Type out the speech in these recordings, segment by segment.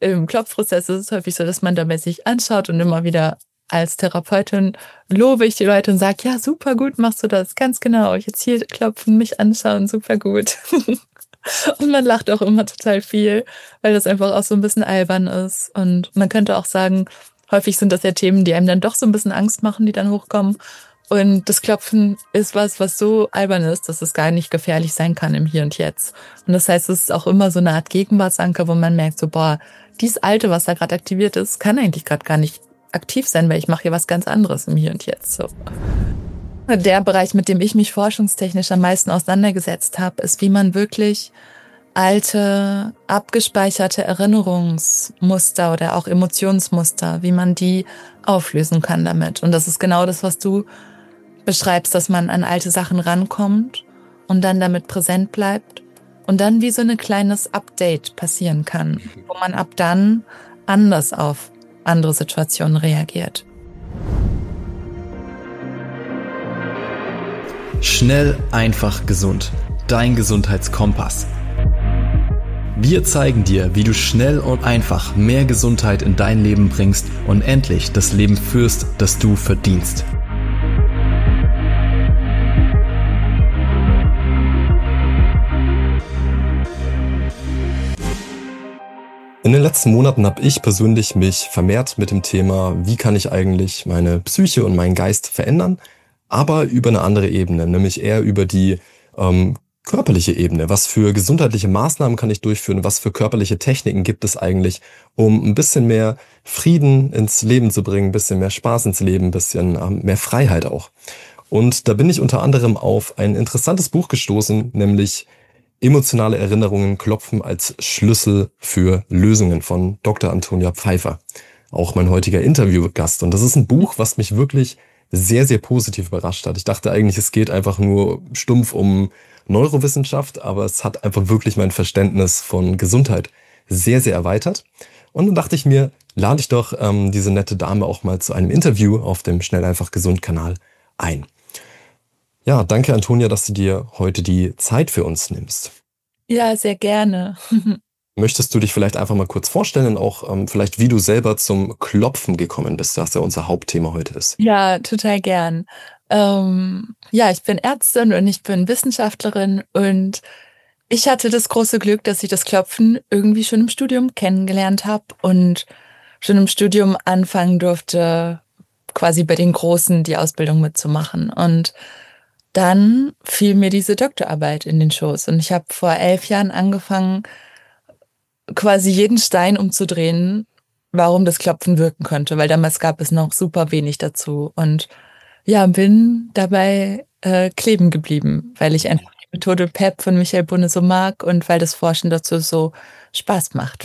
im Klopfprozess ist es häufig so, dass man dabei sich anschaut und immer wieder als Therapeutin lobe ich die Leute und sage, ja, super gut machst du das, ganz genau. Jetzt hier klopfen, mich anschauen, super gut. Und man lacht auch immer total viel, weil das einfach auch so ein bisschen albern ist. Und man könnte auch sagen, häufig sind das ja Themen, die einem dann doch so ein bisschen Angst machen, die dann hochkommen. Und das Klopfen ist was so albern ist, dass es gar nicht gefährlich sein kann im Hier und Jetzt. Und das heißt, es ist auch immer so eine Art Gegenwartsanker, wo man merkt, so, boah, dieses Alte, was da gerade aktiviert ist, kann eigentlich gerade gar nicht aktiv sein, weil ich mache hier was ganz anderes im Hier und Jetzt. So. Der Bereich, mit dem ich mich forschungstechnisch am meisten auseinandergesetzt habe, ist, wie man wirklich alte, abgespeicherte Erinnerungsmuster oder auch Emotionsmuster, wie man die auflösen kann damit. Und das ist genau das, was du beschreibst, dass man an alte Sachen rankommt und dann damit präsent bleibt und dann wie so ein kleines Update passieren kann, wo man ab dann anders auf andere Situationen reagiert. Schnell, einfach, gesund. Dein Gesundheitskompass. Wir zeigen dir, wie du schnell und einfach mehr Gesundheit in dein Leben bringst und endlich das Leben führst, das du verdienst. In den letzten Monaten habe ich persönlich mich vermehrt mit dem Thema, wie kann ich eigentlich meine Psyche und meinen Geist verändern, aber über eine andere Ebene, nämlich eher über die körperliche Ebene. Was für gesundheitliche Maßnahmen kann ich durchführen? Was für körperliche Techniken gibt es eigentlich, um ein bisschen mehr Frieden ins Leben zu bringen, ein bisschen mehr Spaß ins Leben, ein bisschen mehr Freiheit auch. Und da bin ich unter anderem auf ein interessantes Buch gestoßen, nämlich Emotionale Erinnerungen klopfen als Schlüssel für Lösungen von Dr. Antonia Pfeiffer. Auch mein heutiger Interviewgast. Und das ist ein Buch, was mich wirklich sehr, sehr positiv überrascht hat. Ich dachte eigentlich, es geht einfach nur stumpf um Neurowissenschaft, aber es hat einfach wirklich mein Verständnis von Gesundheit sehr, sehr erweitert. Und dann dachte ich mir, lade ich doch diese nette Dame auch mal zu einem Interview auf dem Schnell einfach gesund Kanal ein. Ja, danke Antonia, dass du dir heute die Zeit für uns nimmst. Ja, sehr gerne. Möchtest du dich vielleicht einfach mal kurz vorstellen und auch vielleicht, wie du selber zum Klopfen gekommen bist, was ja unser Hauptthema heute ist? Ja, total gern. Ja, ich bin Ärztin und ich bin Wissenschaftlerin und ich hatte das große Glück, dass ich das Klopfen irgendwie schon im Studium kennengelernt habe und schon im Studium anfangen durfte, quasi bei den Großen die Ausbildung mitzumachen. Und dann fiel mir diese Doktorarbeit in den Schoß und ich habe vor 11 Jahren angefangen, quasi jeden Stein umzudrehen, warum das Klopfen wirken könnte, weil damals gab es noch super wenig dazu und ja, bin dabei kleben geblieben, weil ich einfach die Methode PEP von Michael Bunne so mag und weil das Forschen dazu so Spaß macht.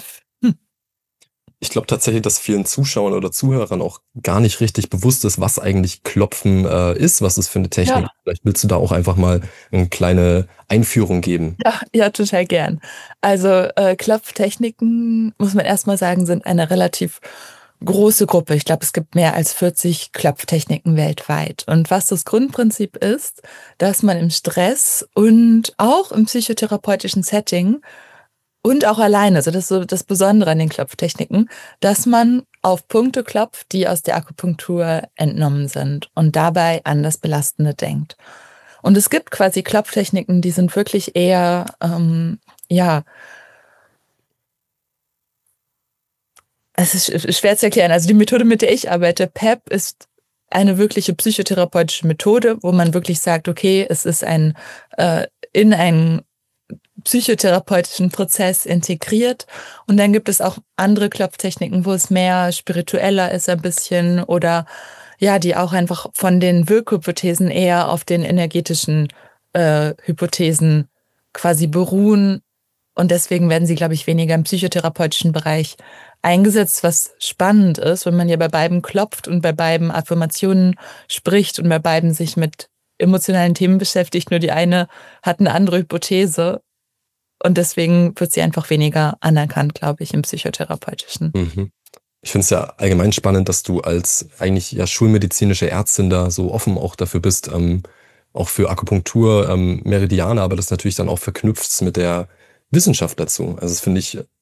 Ich glaube tatsächlich, dass vielen Zuschauern oder Zuhörern auch gar nicht richtig bewusst ist, was eigentlich Klopfen ist, was es für eine Technik ist. Ja. Vielleicht willst du da auch einfach mal eine kleine Einführung geben. Ja, total gern. Also Klopftechniken, muss man erstmal sagen, sind eine relativ große Gruppe. Ich glaube, es gibt mehr als 40 Klopftechniken weltweit. Und was das Grundprinzip ist, dass man im Stress und auch im psychotherapeutischen Setting und auch alleine, also das ist so das Besondere an den Klopftechniken, dass man auf Punkte klopft, die aus der Akupunktur entnommen sind und dabei an das Belastende denkt. Und es gibt quasi Klopftechniken, die sind wirklich eher, es ist schwer zu erklären. Also die Methode, mit der ich arbeite, PEP, ist eine wirkliche psychotherapeutische Methode, wo man wirklich sagt, okay, es ist in einen psychotherapeutischen Prozess integriert. Und dann gibt es auch andere Klopftechniken, wo es mehr spiritueller ist ein bisschen oder ja, die auch einfach von den Wirkhypothesen eher auf den energetischen Hypothesen quasi beruhen. Und deswegen werden sie, glaube ich, weniger im psychotherapeutischen Bereich eingesetzt, was spannend ist, wenn man ja bei beiden klopft und bei beiden Affirmationen spricht und bei beiden sich mit emotionalen Themen beschäftigt. Nur die eine hat eine andere Hypothese. Und deswegen wird sie einfach weniger anerkannt, glaube ich, im Psychotherapeutischen. Mhm. Ich finde es ja allgemein spannend, dass du als eigentlich ja schulmedizinische Ärztin da so offen auch dafür bist, auch für Akupunktur, Meridiane, aber das natürlich dann auch verknüpft mit der Wissenschaft dazu. Also das finde ich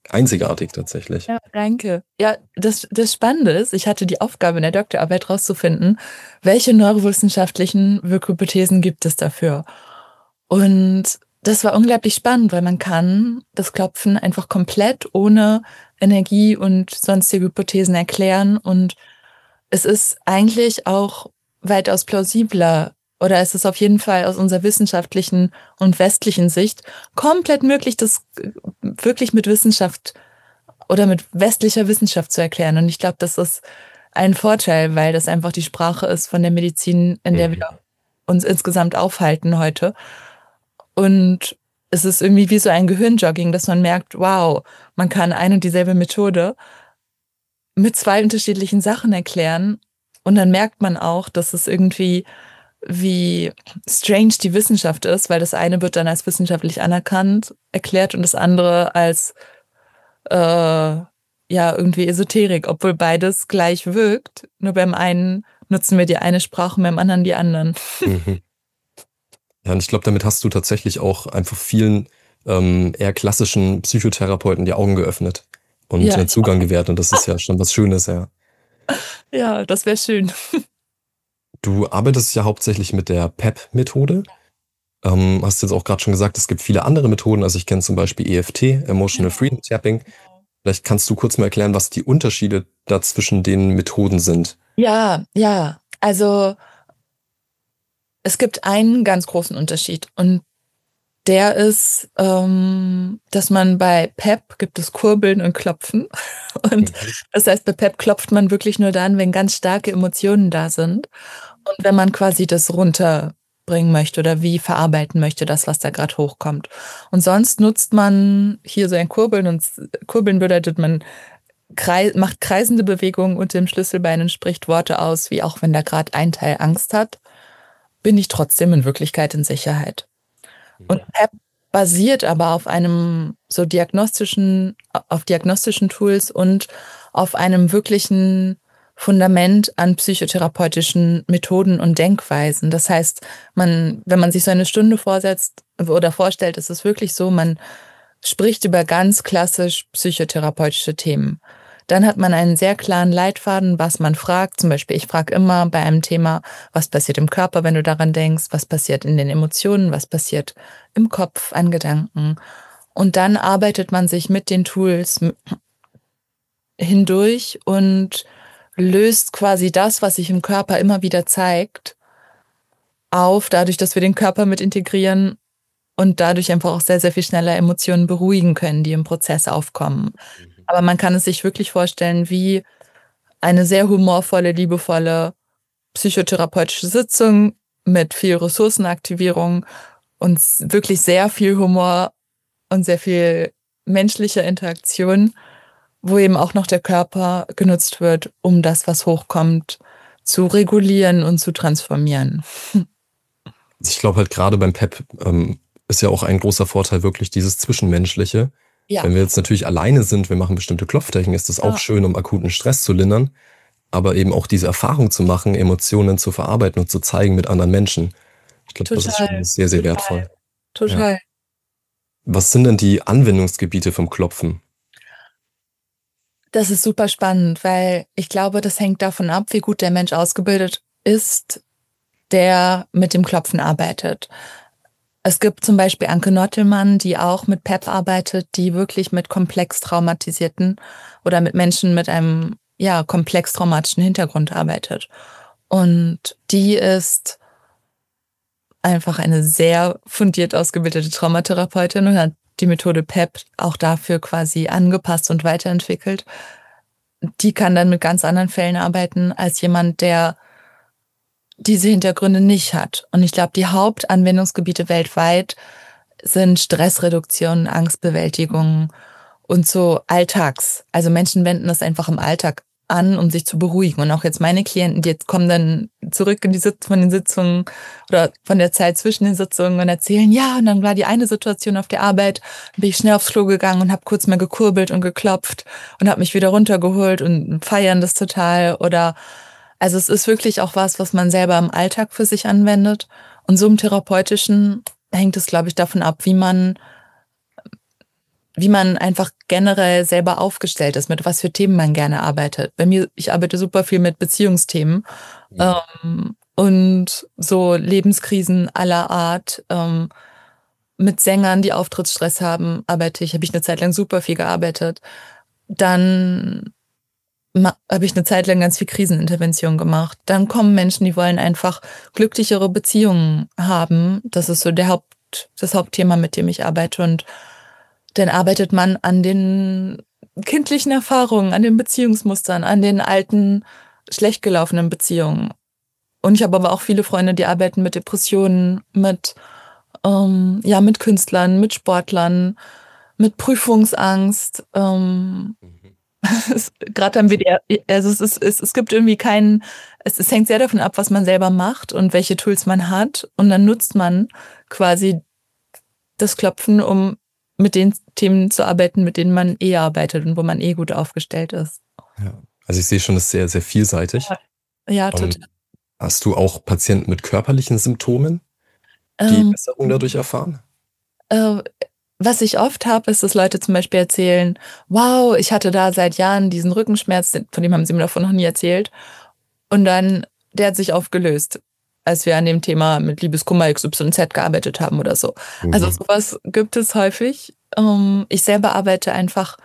einzigartig tatsächlich. Ja, danke. Ja, das Spannende ist, ich hatte die Aufgabe in der Doktorarbeit rauszufinden, welche neurowissenschaftlichen Wirkhypothesen gibt es dafür. Und das war unglaublich spannend, weil man kann das Klopfen einfach komplett ohne Energie und sonstige Hypothesen erklären. Und es ist eigentlich auch weitaus plausibler, oder es ist auf jeden Fall aus unserer wissenschaftlichen und westlichen Sicht komplett möglich, das wirklich mit Wissenschaft oder mit westlicher Wissenschaft zu erklären. Und ich glaube, das ist ein Vorteil, weil das einfach die Sprache ist von der Medizin, in der wir uns insgesamt aufhalten heute. Und es ist irgendwie wie so ein Gehirnjogging, dass man merkt, wow, man kann eine und dieselbe Methode mit zwei unterschiedlichen Sachen erklären. Und dann merkt man auch, dass es irgendwie wie strange die Wissenschaft ist, weil das eine wird dann als wissenschaftlich anerkannt erklärt und das andere als irgendwie Esoterik, obwohl beides gleich wirkt. Nur beim einen nutzen wir die eine Sprache, beim anderen die anderen. Mhm. Ja, und ich glaube, damit hast du tatsächlich auch einfach vielen eher klassischen Psychotherapeuten die Augen geöffnet und Ja. Zugang gewährt. Und das ist ja schon was Schönes, ja. Ja, das wäre schön. Du arbeitest ja hauptsächlich mit der PEP-Methode. Hast jetzt auch gerade schon gesagt, es gibt viele andere Methoden. Also ich kenne zum Beispiel EFT, Emotional Freedom Tapping. Vielleicht kannst du kurz mal erklären, was die Unterschiede da zwischen den Methoden sind. Ja. Also es gibt einen ganz großen Unterschied und der ist, dass man bei PEP gibt es Kurbeln und Klopfen. Und das heißt, bei PEP klopft man wirklich nur dann, wenn ganz starke Emotionen da sind und wenn man quasi das runterbringen möchte oder wie verarbeiten möchte, das, was da gerade hochkommt. Und sonst nutzt man hier so ein Kurbeln und Kurbeln bedeutet, man macht kreisende Bewegungen unter dem Schlüsselbein und spricht Worte aus, wie auch wenn da gerade ein Teil Angst hat, bin ich trotzdem in Wirklichkeit in Sicherheit. Und PEP basiert aber auf einem so diagnostischen Tools und auf einem wirklichen Fundament an psychotherapeutischen Methoden und Denkweisen. Das heißt, wenn man sich so eine Stunde vorsetzt oder vorstellt, ist es wirklich so, man spricht über ganz klassisch psychotherapeutische Themen. Dann hat man einen sehr klaren Leitfaden, was man fragt. Zum Beispiel, ich frage immer bei einem Thema, was passiert im Körper, wenn du daran denkst, was passiert in den Emotionen, was passiert im Kopf an Gedanken. Und dann arbeitet man sich mit den Tools hindurch und löst quasi das, was sich im Körper immer wieder zeigt, auf, dadurch, dass wir den Körper mit integrieren und dadurch einfach auch sehr, sehr viel schneller Emotionen beruhigen können, die im Prozess aufkommen. Aber man kann es sich wirklich vorstellen wie eine sehr humorvolle, liebevolle psychotherapeutische Sitzung mit viel Ressourcenaktivierung und wirklich sehr viel Humor und sehr viel menschlicher Interaktion, wo eben auch noch der Körper genutzt wird, um das, was hochkommt, zu regulieren und zu transformieren. Ich glaube halt gerade beim PEP ist ja auch ein großer Vorteil wirklich dieses Zwischenmenschliche. Ja. Wenn wir jetzt natürlich alleine sind, wir machen bestimmte Klopftechniken, ist das auch schön, um akuten Stress zu lindern, aber eben auch diese Erfahrung zu machen, Emotionen zu verarbeiten und zu zeigen mit anderen Menschen. Ich glaube, das ist schon sehr, sehr wertvoll. Total. Ja. Was sind denn die Anwendungsgebiete vom Klopfen? Das ist super spannend, weil ich glaube, das hängt davon ab, wie gut der Mensch ausgebildet ist, der mit dem Klopfen arbeitet. Es gibt zum Beispiel Anke Nottelmann, die auch mit PEP arbeitet, die wirklich mit komplex traumatisierten oder mit Menschen mit einem komplex traumatischen Hintergrund arbeitet. Und die ist einfach eine sehr fundiert ausgebildete Traumatherapeutin und hat die Methode PEP auch dafür quasi angepasst und weiterentwickelt. Die kann dann mit ganz anderen Fällen arbeiten als jemand, der diese Hintergründe nicht hat. Und ich glaube, die Hauptanwendungsgebiete weltweit sind Stressreduktion, Angstbewältigung und so Alltags. Also Menschen wenden das einfach im Alltag an, um sich zu beruhigen. Und auch jetzt meine Klienten, die jetzt kommen dann zurück in von den Sitzungen oder von der Zeit zwischen den Sitzungen und erzählen, ja, und dann war die eine Situation auf der Arbeit, bin ich schnell aufs Klo gegangen und habe kurz mal gekurbelt und geklopft und habe mich wieder runtergeholt und feiern das total. Oder also es ist wirklich auch was man selber im Alltag für sich anwendet. Und so im Therapeutischen hängt es, glaube ich, davon ab, wie man wie man einfach generell selber aufgestellt ist, mit was für Themen man gerne arbeitet. Bei mir, ich arbeite super viel mit Beziehungsthemen und so Lebenskrisen aller Art. Mit Sängern, die Auftrittsstress haben, habe ich eine Zeit lang super viel gearbeitet. Dann habe ich eine Zeit lang ganz viel Krisenintervention gemacht. Dann kommen Menschen, die wollen einfach glücklichere Beziehungen haben. Das ist so das Hauptthema, mit dem ich arbeite. Und dann arbeitet man an den kindlichen Erfahrungen, an den Beziehungsmustern, an den alten, schlecht gelaufenen Beziehungen. Und ich habe aber auch viele Freunde, die arbeiten mit Depressionen, mit Künstlern, mit Sportlern, mit Prüfungsangst. Gerade am WDR, also es gibt irgendwie es hängt sehr davon ab, was man selber macht und welche Tools man hat. Und dann nutzt man quasi das Klopfen, um mit den Themen zu arbeiten, mit denen man arbeitet und wo man gut aufgestellt ist. Ja. Also ich sehe schon, das ist sehr, sehr vielseitig. Ja, total. Hast du auch Patienten mit körperlichen Symptomen, die Besserung dadurch erfahren? Was ich oft habe, ist, dass Leute zum Beispiel erzählen, wow, ich hatte da seit Jahren diesen Rückenschmerz, von dem haben sie mir davon noch nie erzählt. Und dann, der hat sich aufgelöst, als wir an dem Thema mit Liebeskummer XYZ gearbeitet haben oder so. Also sowas gibt es häufig. Ich selber arbeite einfach,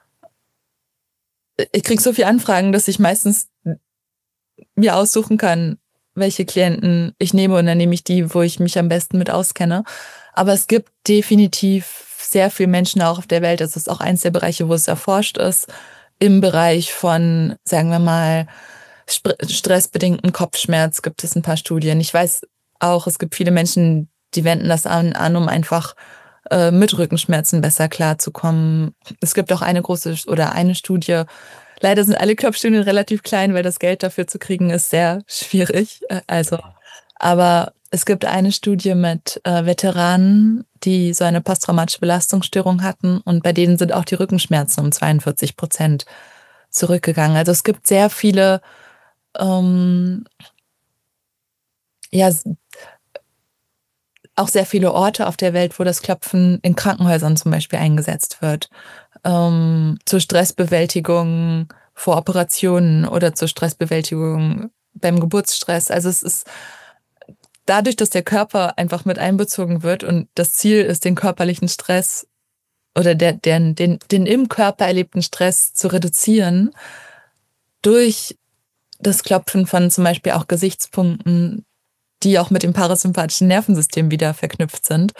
ich kriege so viele Anfragen, dass ich meistens mir aussuchen kann, welche Klienten ich nehme, und dann nehme ich die, wo ich mich am besten mit auskenne. Aber es gibt definitiv sehr viele Menschen auch auf der Welt. Das ist auch eins der Bereiche, wo es erforscht ist, im Bereich von, sagen wir mal, stressbedingten Kopfschmerz gibt es ein paar Studien. Ich weiß auch, es gibt viele Menschen, die wenden das an, um einfach mit Rückenschmerzen besser klarzukommen. Es gibt auch eine Studie. Leider sind alle Klopfstudien relativ klein, weil das Geld dafür zu kriegen ist sehr schwierig. Aber es gibt eine Studie mit Veteranen, die so eine posttraumatische Belastungsstörung hatten, und bei denen sind auch die Rückenschmerzen um 42% zurückgegangen. Also es gibt sehr viele, auch sehr viele Orte auf der Welt, wo das Klopfen in Krankenhäusern zum Beispiel eingesetzt wird. Zur Stressbewältigung vor Operationen oder zur Stressbewältigung beim Geburtsstress. Also es ist dadurch, dass der Körper einfach mit einbezogen wird und das Ziel ist, den körperlichen Stress oder den im Körper erlebten Stress zu reduzieren, durch das Klopfen von zum Beispiel auch Gesichtspunkten, die auch mit dem parasympathischen Nervensystem wieder verknüpft sind,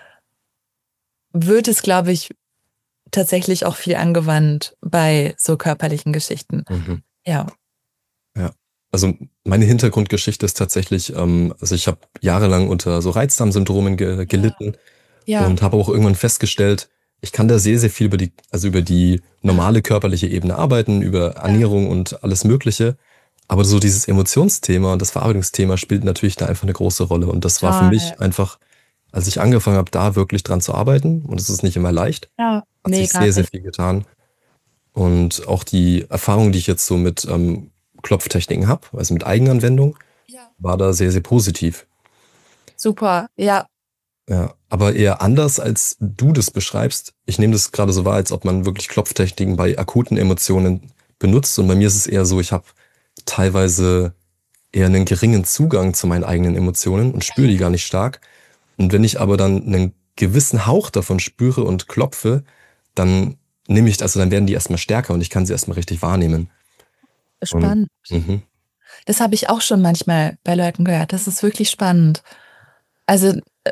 wird es, glaube ich, tatsächlich auch viel angewandt bei so körperlichen Geschichten. Ja. Also meine Hintergrundgeschichte ist tatsächlich, also ich habe jahrelang unter so Reizdarmsyndromen gelitten und habe auch irgendwann festgestellt, ich kann da sehr, sehr viel über die normale körperliche Ebene arbeiten, über Ernährung und alles Mögliche. Aber so dieses Emotionsthema und das Verarbeitungsthema spielt natürlich da einfach eine große Rolle. Und das war für mich einfach, als ich angefangen habe, da wirklich dran zu arbeiten, und es ist nicht immer leicht, hat sich sehr, sehr viel getan. Und auch die Erfahrung, die ich jetzt so mit Klopftechniken habe, also mit Eigenanwendung, war da sehr, sehr positiv. Super, ja. Ja, aber eher anders, als du das beschreibst. Ich nehme das gerade so wahr, als ob man wirklich Klopftechniken bei akuten Emotionen benutzt. Und bei mir ist es eher so, ich habe teilweise eher einen geringen Zugang zu meinen eigenen Emotionen und spüre die gar nicht stark. Und wenn ich aber dann einen gewissen Hauch davon spüre und klopfe, dann dann werden die erstmal stärker und ich kann sie erstmal richtig wahrnehmen. Spannend. Das habe ich auch schon manchmal bei Leuten gehört. Das ist wirklich spannend. Also,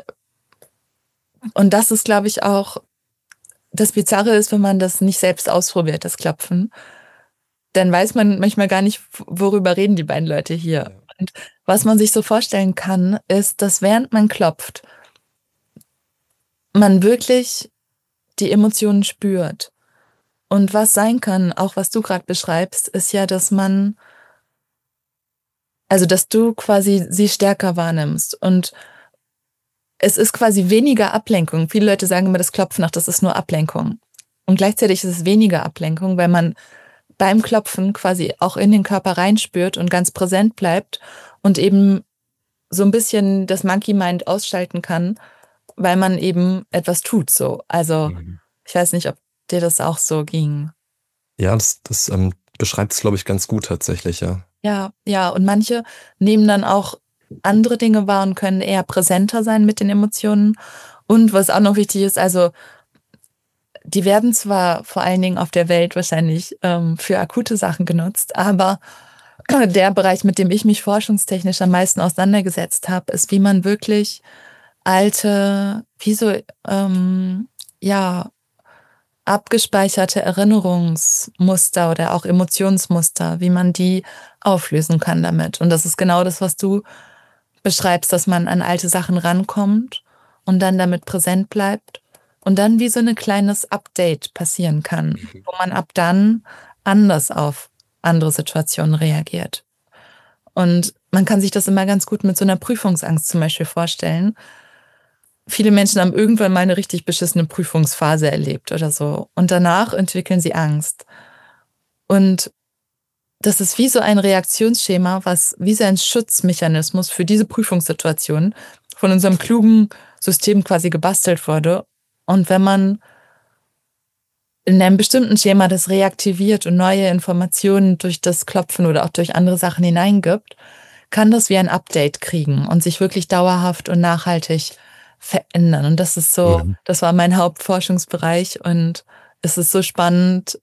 und das ist, glaube ich, auch das Bizarre ist, wenn man das nicht selbst ausprobiert, das Klopfen, dann weiß man manchmal gar nicht, worüber reden die beiden Leute hier. Und was man sich so vorstellen kann, ist, dass während man klopft, man wirklich die Emotionen spürt. Und was sein kann, auch was du gerade beschreibst, ist ja, dass du quasi sie stärker wahrnimmst. Und es ist quasi weniger Ablenkung. Viele Leute sagen immer, das Klopfen, das ist nur Ablenkung. Und gleichzeitig ist es weniger Ablenkung, weil man beim Klopfen quasi auch in den Körper reinspürt und ganz präsent bleibt und eben so ein bisschen das Monkey Mind ausschalten kann, weil man eben etwas tut so. Also Ich weiß nicht, ob dir das auch so ging. Ja, das beschreibt es, glaube ich, ganz gut tatsächlich, ja. Ja, ja, und manche nehmen dann auch andere Dinge wahr und können eher präsenter sein mit den Emotionen. Und was auch noch wichtig ist, also die werden zwar vor allen Dingen auf der Welt wahrscheinlich für akute Sachen genutzt, aber der Bereich, mit dem ich mich forschungstechnisch am meisten auseinandergesetzt habe, ist, wie man wirklich alte, wie so, ja, abgespeicherte Erinnerungsmuster oder auch Emotionsmuster, wie man die auflösen kann damit. Und das ist genau das, was du beschreibst, dass man an alte Sachen rankommt und dann damit präsent bleibt und dann wie so ein kleines Update passieren kann, wo man ab dann anders auf andere Situationen reagiert. Und man kann sich das immer ganz gut mit so einer Prüfungsangst zum Beispiel vorstellen. Viele Menschen haben irgendwann mal eine richtig beschissene Prüfungsphase erlebt oder so. Und danach entwickeln sie Angst. Und das ist wie so ein Reaktionsschema, was wie so ein Schutzmechanismus für diese Prüfungssituation von unserem klugen System quasi gebastelt wurde. Und wenn man in einem bestimmten Schema das reaktiviert und neue Informationen durch das Klopfen oder auch durch andere Sachen hineingibt, kann das wie ein Update kriegen und sich wirklich dauerhaft und nachhaltig verändern. Und das ist so, das war mein Hauptforschungsbereich und es ist so spannend,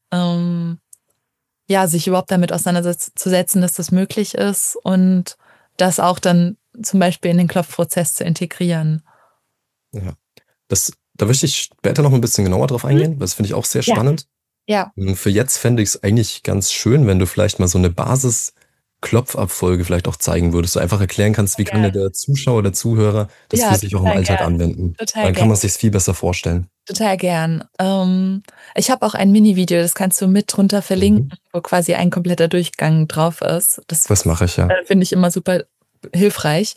ja, sich überhaupt damit auseinanderzusetzen, dass das möglich ist und das auch dann zum Beispiel in den Klopfprozess zu integrieren. Ja. Da möchte ich später noch ein bisschen genauer drauf eingehen, weil das finde ich auch sehr spannend. Ja. Für jetzt fände ich es eigentlich ganz schön, wenn du vielleicht mal so eine Basis-Klopfabfolge vielleicht auch zeigen würdest. Du einfach erklären kannst, wie kann der Zuschauer, der Zuhörer das für sich auch im Alltag anwenden. Dann kann man es sich viel besser vorstellen. Total gern. Ich habe auch ein Mini-Video, das kannst du mit drunter verlinken, wo quasi ein kompletter Durchgang drauf ist. Das mache ich, ja. Finde ich immer super hilfreich.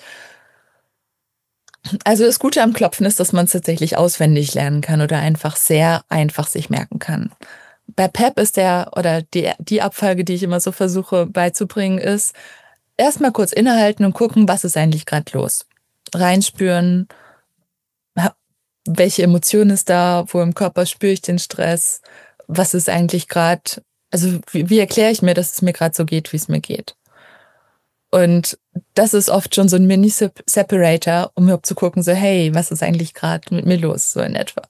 Also das Gute am Klopfen ist, dass man es tatsächlich auswendig lernen kann oder einfach sehr einfach sich merken kann. Bei PEP ist die Abfolge, die ich immer so versuche beizubringen, ist erstmal kurz innehalten und gucken, was ist eigentlich gerade los. Reinspüren, welche Emotion ist da, wo im Körper spüre ich den Stress, was ist eigentlich gerade, also wie erkläre ich mir, dass es mir gerade so geht, wie es mir geht. Und das ist oft schon so ein Mini-Separator, um überhaupt zu gucken, so hey, was ist eigentlich gerade mit mir los, so in etwa.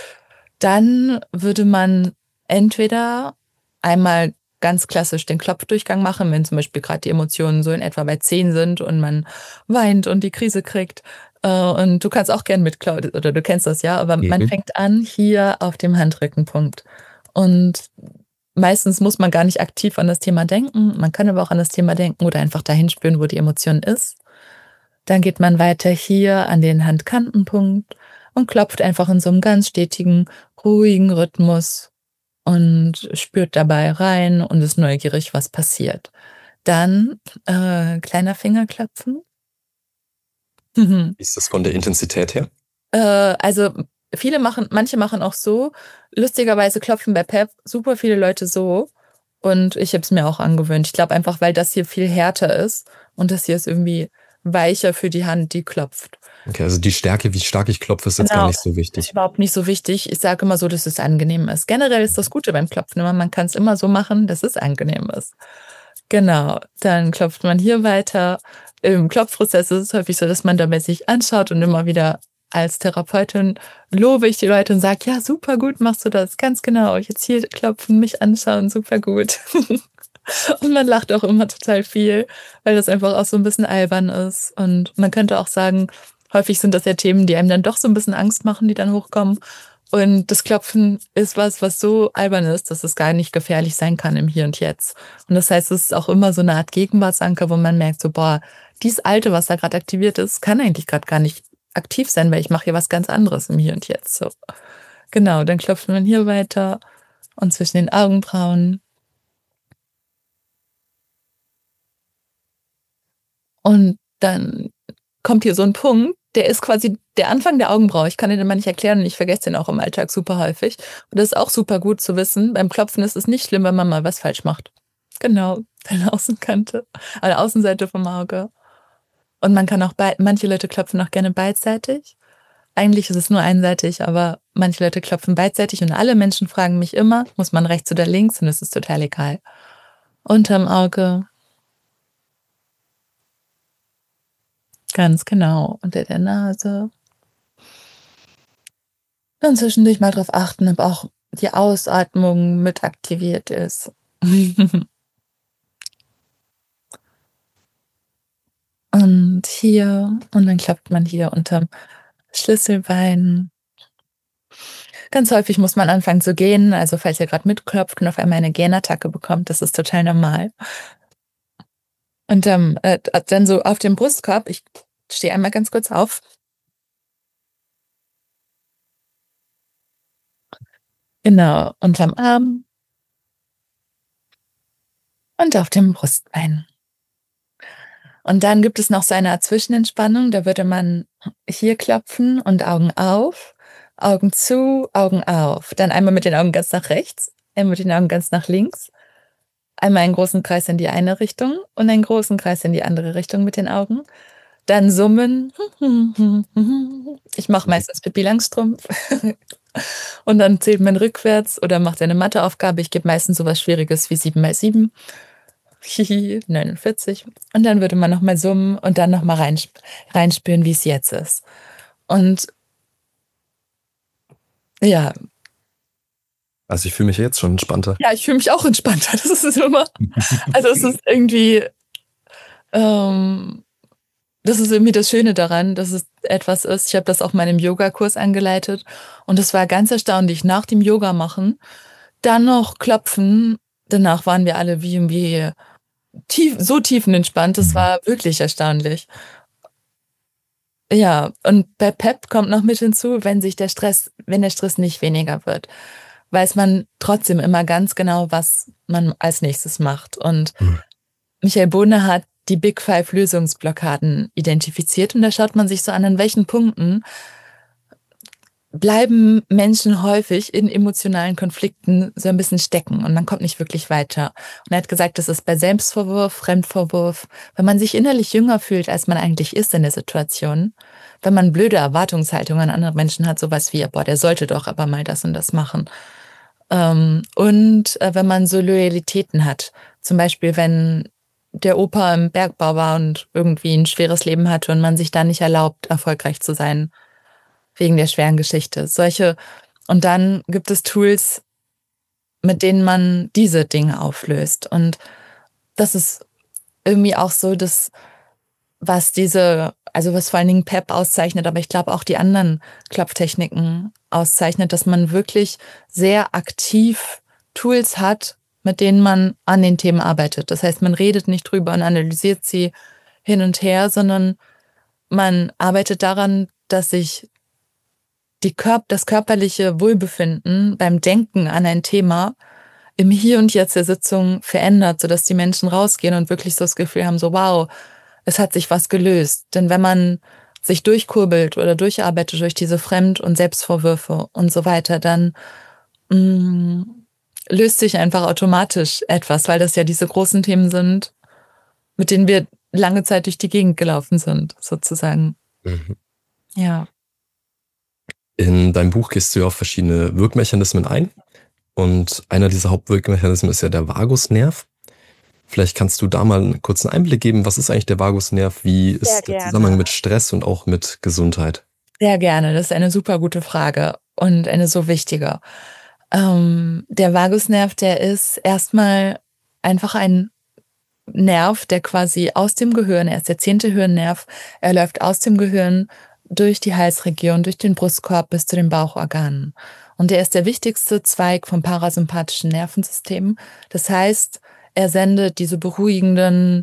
Dann würde man entweder einmal ganz klassisch den Klopfdurchgang machen, wenn zum Beispiel gerade die Emotionen so in etwa bei 10 sind und man weint und die Krise kriegt. Und du kannst auch gern mitklauen, oder du kennst das ja, aber man fängt an hier auf dem Handrückenpunkt. Und meistens muss man gar nicht aktiv an das Thema denken. Man kann aber auch an das Thema denken oder einfach dahin spüren, wo die Emotion ist. Dann geht man weiter hier an den Handkantenpunkt und klopft einfach in so einem ganz stetigen, ruhigen Rhythmus und spürt dabei rein und ist neugierig, was passiert. Dann kleiner Fingerklopfen. Wie ist das von der Intensität her? Also manche machen auch so. Lustigerweise klopfen bei PEP super viele Leute so. Und ich habe es mir auch angewöhnt. Ich glaube einfach, weil das hier viel härter ist und das hier ist irgendwie weicher für die Hand, die klopft. Okay, also die Stärke, wie stark ich klopfe, ist jetzt gar nicht so wichtig. Ist überhaupt nicht so wichtig. Ich sage immer so, dass es angenehm ist. Generell ist das Gute beim Klopfen immer, man kann es immer so machen, dass es angenehm ist. Genau, dann klopft man hier weiter. Im Klopfprozess ist es häufig so, dass man dabei sich anschaut und immer wieder als Therapeutin lobe ich die Leute und sage, ja, super gut machst du das, ganz genau. Jetzt hier klopfen, mich anschauen, super gut. Und man lacht auch immer total viel, weil das einfach auch so ein bisschen albern ist. Und man könnte auch sagen, häufig sind das ja Themen, die einem dann doch so ein bisschen Angst machen, die dann hochkommen. Und das Klopfen ist was so albern ist, dass es gar nicht gefährlich sein kann im Hier und Jetzt. Und das heißt, es ist auch immer so eine Art Gegenwartsanker, wo man merkt, so, boah, dies Alte, was da gerade aktiviert ist, kann eigentlich gerade gar nicht aktiv sein, weil ich mache hier was ganz anderes im Hier und Jetzt. So. Genau, dann klopft man hier weiter und zwischen den Augenbrauen. Und dann kommt hier so ein Punkt, der ist quasi der Anfang der Augenbraue. Ich kann den immer nicht erklären und ich vergesse den auch im Alltag super häufig. Und das ist auch super gut zu wissen. Beim Klopfen ist es nicht schlimm, wenn man mal was falsch macht. Genau, deine Außenkante, an der Außenseite vom Auge. Und man kann auch manche Leute klopfen auch gerne beidseitig. eigentlich ist es nur einseitig, aber manche Leute klopfen beidseitig und alle Menschen fragen mich immer, muss man rechts oder links? Und es ist total egal. Unterm Auge. Ganz genau. Unter der Nase. Dann zwischendurch mal drauf achten, ob auch die Ausatmung mit aktiviert ist. Und hier, und dann klopft man hier unterm Schlüsselbein. Ganz häufig muss man anfangen zu gähnen, also falls ihr gerade mitklopft und auf einmal eine Gähnattacke bekommt, das ist total normal. Und dann so auf dem Brustkorb, ich stehe einmal ganz kurz auf. Genau, unterm Arm und auf dem Brustbein. Und dann gibt es noch so eine Art Zwischenentspannung, da würde man hier klopfen und Augen auf, Augen zu, Augen auf. Dann einmal mit den Augen ganz nach rechts, einmal mit den Augen ganz nach links. Einmal einen großen Kreis in die eine Richtung und einen großen Kreis in die andere Richtung mit den Augen. Dann summen. Ich mache meistens Pippi Langstrumpf. Und dann zählt man rückwärts oder macht eine Matheaufgabe. Ich gebe meistens sowas Schwieriges wie 7 mal 7. 49. Und dann würde man nochmal summen und dann nochmal reinspüren, wie es jetzt ist. Und ja. Also ich fühle mich jetzt schon entspannter. Ja, ich fühle mich auch entspannter. Das ist immer. Also es ist irgendwie. Das ist irgendwie das Schöne daran, dass es etwas ist. Ich habe das auch meinem Yogakurs angeleitet und es war ganz erstaunlich. Nach dem Yoga machen, dann noch klopfen. Danach waren wir alle wie irgendwie so tiefenentspannt. Das war wirklich erstaunlich. Ja, und bei PEP kommt noch mit hinzu, wenn der Stress nicht weniger wird, weiß man trotzdem immer ganz genau, was man als nächstes macht. Und Michael Bohne hat die Big Five Lösungsblockaden identifiziert und da schaut man sich so an welchen Punkten bleiben Menschen häufig in emotionalen Konflikten so ein bisschen stecken und man kommt nicht wirklich weiter. Und er hat gesagt, das ist bei Selbstvorwurf, Fremdvorwurf, wenn man sich innerlich jünger fühlt, als man eigentlich ist in der Situation, wenn man blöde Erwartungshaltungen an andere Menschen hat, sowas wie, boah, der sollte doch aber mal das und das machen. Und wenn man so Loyalitäten hat, zum Beispiel, wenn der Opa im Bergbau war und irgendwie ein schweres Leben hatte und man sich da nicht erlaubt, erfolgreich zu sein, wegen der schweren Geschichte. Und dann gibt es Tools, mit denen man diese Dinge auflöst. Und das ist irgendwie auch so, was vor allen Dingen PEP auszeichnet, aber ich glaube auch die anderen Klopftechniken auszeichnet, dass man wirklich sehr aktiv Tools hat, mit denen man an den Themen arbeitet. Das heißt, man redet nicht drüber und analysiert sie hin und her, sondern man arbeitet daran, dass sich das körperliche Wohlbefinden beim Denken an ein Thema im Hier und Jetzt der Sitzung verändert, sodass die Menschen rausgehen und wirklich so das Gefühl haben, so wow, es hat sich was gelöst. Denn wenn man sich durchkurbelt oder durcharbeitet durch diese Fremd- und Selbstvorwürfe und so weiter, dann löst sich einfach automatisch etwas, weil das ja diese großen Themen sind, mit denen wir lange Zeit durch die Gegend gelaufen sind, sozusagen. Ja. In deinem Buch gehst du ja auf verschiedene Wirkmechanismen ein. Und einer dieser Hauptwirkmechanismen ist ja der Vagusnerv. Vielleicht kannst du da mal einen kurzen Einblick geben. Was ist eigentlich der Vagusnerv? Wie ist der Zusammenhang mit Stress und auch mit Gesundheit? Sehr gerne. Das ist eine super gute Frage und eine so wichtige. Der Vagusnerv, der ist erstmal einfach ein Nerv, der quasi aus dem Gehirn, er ist der 10. Hirnnerv, er läuft aus dem Gehirn durch die Halsregion, durch den Brustkorb bis zu den Bauchorganen. Und er ist der wichtigste Zweig vom parasympathischen Nervensystem. Das heißt, er sendet diese beruhigenden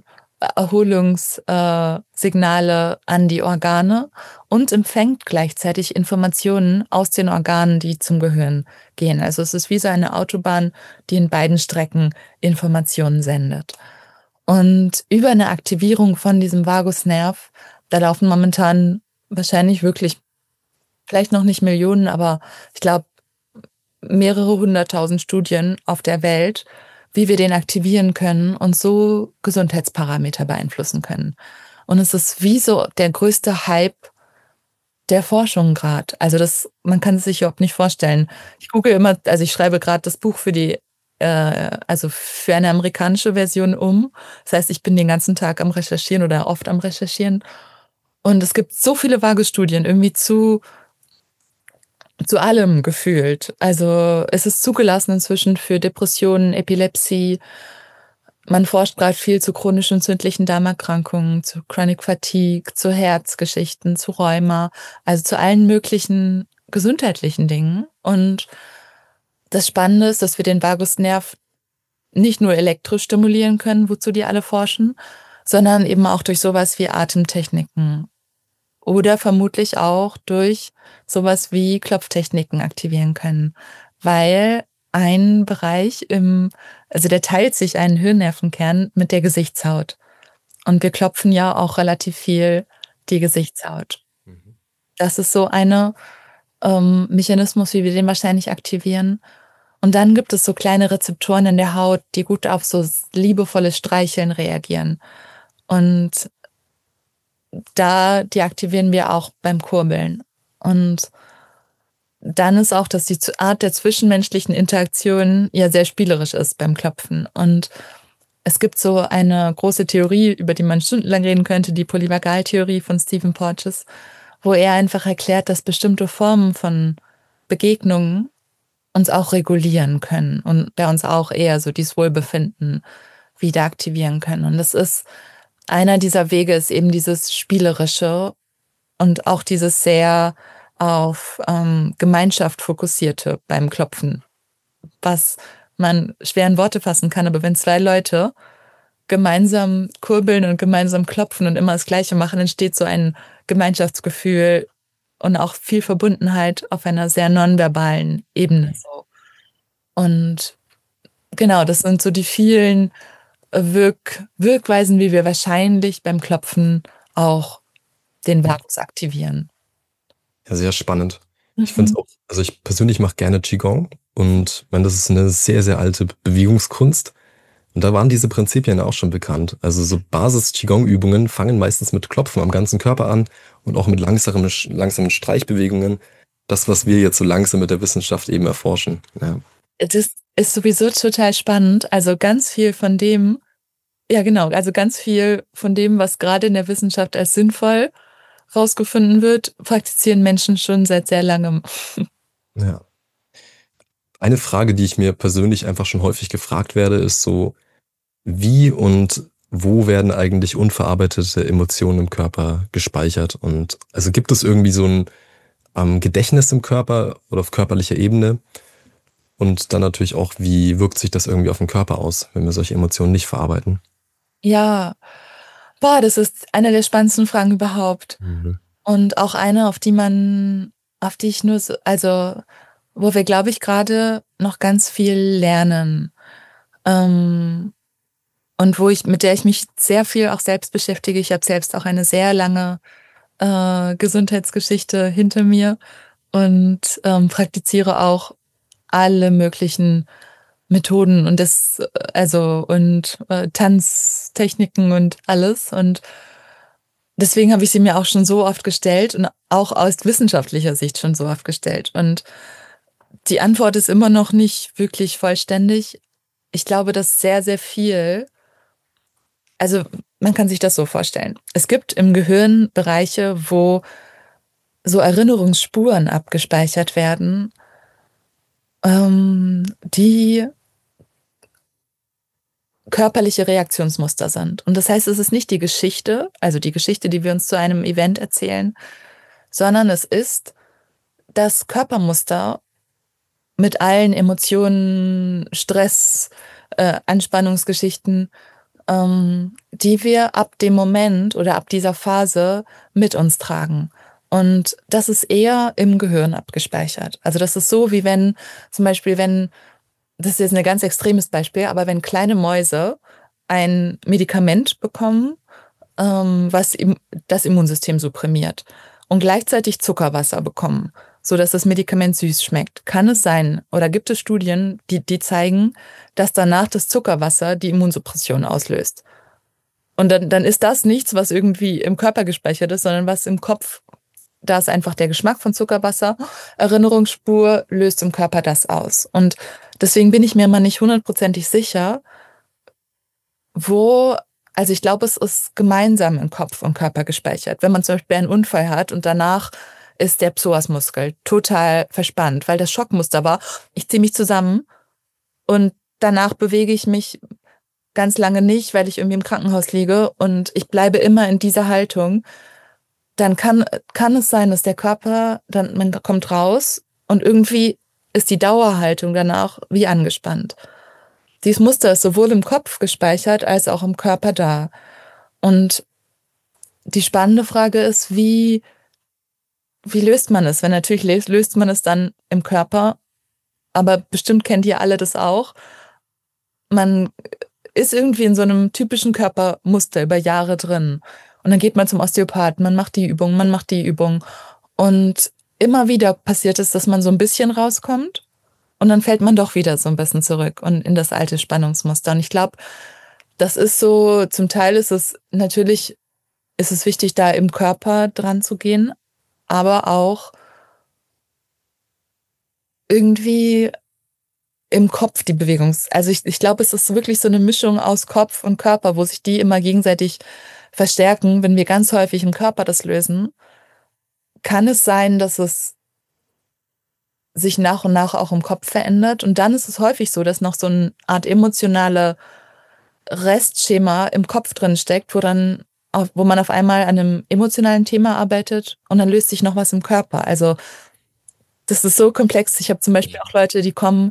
Erholungssignale an die Organe und empfängt gleichzeitig Informationen aus den Organen, die zum Gehirn gehen. Also es ist wie so eine Autobahn, die in beiden Strecken Informationen sendet. Und über eine Aktivierung von diesem Vagusnerv, da laufen momentan wahrscheinlich wirklich, vielleicht noch nicht Millionen, aber ich glaube mehrere 100.000 Studien auf der Welt, wie wir den aktivieren können und so Gesundheitsparameter beeinflussen können. Und es ist wie so der größte Hype der Forschung gerade. Also man kann es sich überhaupt nicht vorstellen. Ich gucke immer, also ich schreibe gerade das Buch also für eine amerikanische Version um. Das heißt, ich bin den ganzen Tag am Recherchieren oder oft am Recherchieren. Und es gibt so viele vage Studien irgendwie zu allem gefühlt. Also es ist zugelassen inzwischen für Depressionen, Epilepsie. Man forscht gerade viel zu chronisch entzündlichen Darmerkrankungen, zu Chronic Fatigue, zu Herzgeschichten, zu Rheuma, also zu allen möglichen gesundheitlichen Dingen. Und das Spannende ist, dass wir den Vagusnerv nicht nur elektrisch stimulieren können, wozu die alle forschen, sondern eben auch durch sowas wie Atemtechniken oder vermutlich auch durch sowas wie Klopftechniken aktivieren können, weil ein Bereich also der teilt sich einen Hirnnervenkern mit der Gesichtshaut. Und wir klopfen ja auch relativ viel die Gesichtshaut. Das ist so eine Mechanismus, wie wir den wahrscheinlich aktivieren. Und dann gibt es so kleine Rezeptoren in der Haut, die gut auf so liebevolles Streicheln reagieren. Und die aktivieren wir auch beim Kurbeln. Und dann ist auch, dass die Art der zwischenmenschlichen Interaktion ja sehr spielerisch ist beim Klopfen. Und es gibt so eine große Theorie, über die man stundenlang reden könnte, die Polyvagaltheorie von Stephen Porges, wo er einfach erklärt, dass bestimmte Formen von Begegnungen uns auch regulieren können und bei uns auch eher so dieses Wohlbefinden wieder aktivieren können. Und das ist einer dieser Wege, ist eben dieses Spielerische und auch dieses sehr auf Gemeinschaft fokussierte beim Klopfen, was man schwer in Worte fassen kann. Aber wenn zwei Leute gemeinsam kurbeln und gemeinsam klopfen und immer das Gleiche machen, entsteht so ein Gemeinschaftsgefühl und auch viel Verbundenheit auf einer sehr nonverbalen Ebene. Und genau, das sind so die vielen Wirkweisen, wie wir wahrscheinlich beim Klopfen auch den Vagus aktivieren. Ja, sehr spannend. Ich finde es auch, also ich persönlich mache gerne Qigong und ich meine, das ist eine sehr, sehr alte Bewegungskunst. Und da waren diese Prinzipien auch schon bekannt. Also so Basis-Qigong-Übungen fangen meistens mit Klopfen am ganzen Körper an und auch mit langsamen Streichbewegungen. Das, was wir jetzt so langsam mit der Wissenschaft eben erforschen. Ja. Das ist sowieso total spannend. Also ganz viel von dem, ja genau, also ganz viel von dem, was gerade in der Wissenschaft als sinnvoll rausgefunden wird, praktizieren Menschen schon seit sehr langem. Ja. Eine Frage, die ich mir persönlich einfach schon häufig gefragt werde, ist so, wie und wo werden eigentlich unverarbeitete Emotionen im Körper gespeichert? Und also gibt es irgendwie so ein Gedächtnis im Körper oder auf körperlicher Ebene? Und dann natürlich auch, wie wirkt sich das irgendwie auf den Körper aus, wenn wir solche Emotionen nicht verarbeiten? Ja, das ist eine der spannendsten Fragen überhaupt. Und auch eine, auf die ich nur so, also wo wir, glaube ich, gerade noch ganz viel lernen. Und mit der ich mich sehr viel auch selbst beschäftige. Ich habe selbst auch eine sehr lange Gesundheitsgeschichte hinter mir und praktiziere auch alle möglichen Methoden und Tanztechniken und alles. Und deswegen habe ich sie mir auch schon so oft gestellt und auch aus wissenschaftlicher Sicht schon so oft gestellt. Und die Antwort ist immer noch nicht wirklich vollständig. Ich glaube, dass sehr, sehr viel, also man kann sich das so vorstellen. Es gibt im Gehirn Bereiche, wo so Erinnerungsspuren abgespeichert werden, die körperliche Reaktionsmuster sind. Und das heißt, es ist nicht die Geschichte, also die Geschichte, die wir uns zu einem Event erzählen, sondern es ist das Körpermuster mit allen Emotionen, Stress, Anspannungsgeschichten, die wir ab dem Moment oder ab dieser Phase mit uns tragen. Und das ist eher im Gehirn abgespeichert. Also das ist so, wie wenn zum Beispiel, das ist jetzt ein ganz extremes Beispiel, aber wenn kleine Mäuse ein Medikament bekommen, was das Immunsystem supprimiert und gleichzeitig Zuckerwasser bekommen, sodass das Medikament süß schmeckt, kann es sein, oder gibt es Studien, die zeigen, dass danach das Zuckerwasser die Immunsuppression auslöst. Und dann ist das nichts, was irgendwie im Körper gespeichert ist, sondern was im Kopf da ist einfach der Geschmack von Zuckerwasser. Erinnerungsspur löst im Körper das aus. Und deswegen bin ich mir mal nicht hundertprozentig sicher, also ich glaube, es ist gemeinsam in Kopf und Körper gespeichert. Wenn man zum Beispiel einen Unfall hat und danach ist der Psoasmuskel total verspannt, weil das Schockmuster war, ich ziehe mich zusammen und danach bewege ich mich ganz lange nicht, weil ich irgendwie im Krankenhaus liege und ich bleibe immer in dieser Haltung, dann kann es sein, dass der Körper, man kommt raus und irgendwie ist die Dauerhaltung danach wie angespannt. Dieses Muster ist sowohl im Kopf gespeichert als auch im Körper da. Und die spannende Frage ist, wie löst man es? Weil natürlich löst man es dann im Körper, aber bestimmt kennt ihr alle das auch. Man ist irgendwie in so einem typischen Körpermuster über Jahre drin. Und dann geht man zum Osteopathen, man macht die Übung. Und immer wieder passiert es, dass man so ein bisschen rauskommt. Und dann fällt man doch wieder so ein bisschen zurück und in das alte Spannungsmuster. Und ich glaube, das ist so, zum Teil ist es wichtig, da im Körper dran zu gehen, aber auch irgendwie im Kopf die also ich glaube, es ist wirklich so eine Mischung aus Kopf und Körper, wo sich die immer gegenseitig verstärken. Wenn wir ganz häufig im Körper das lösen, kann es sein, dass es sich nach und nach auch im Kopf verändert. Und dann ist es häufig so, dass noch so eine Art emotionale Restschema im Kopf drin steckt, wo man auf einmal an einem emotionalen Thema arbeitet und dann löst sich noch was im Körper. Also das ist so komplex. Ich habe zum Beispiel auch Leute, die kommen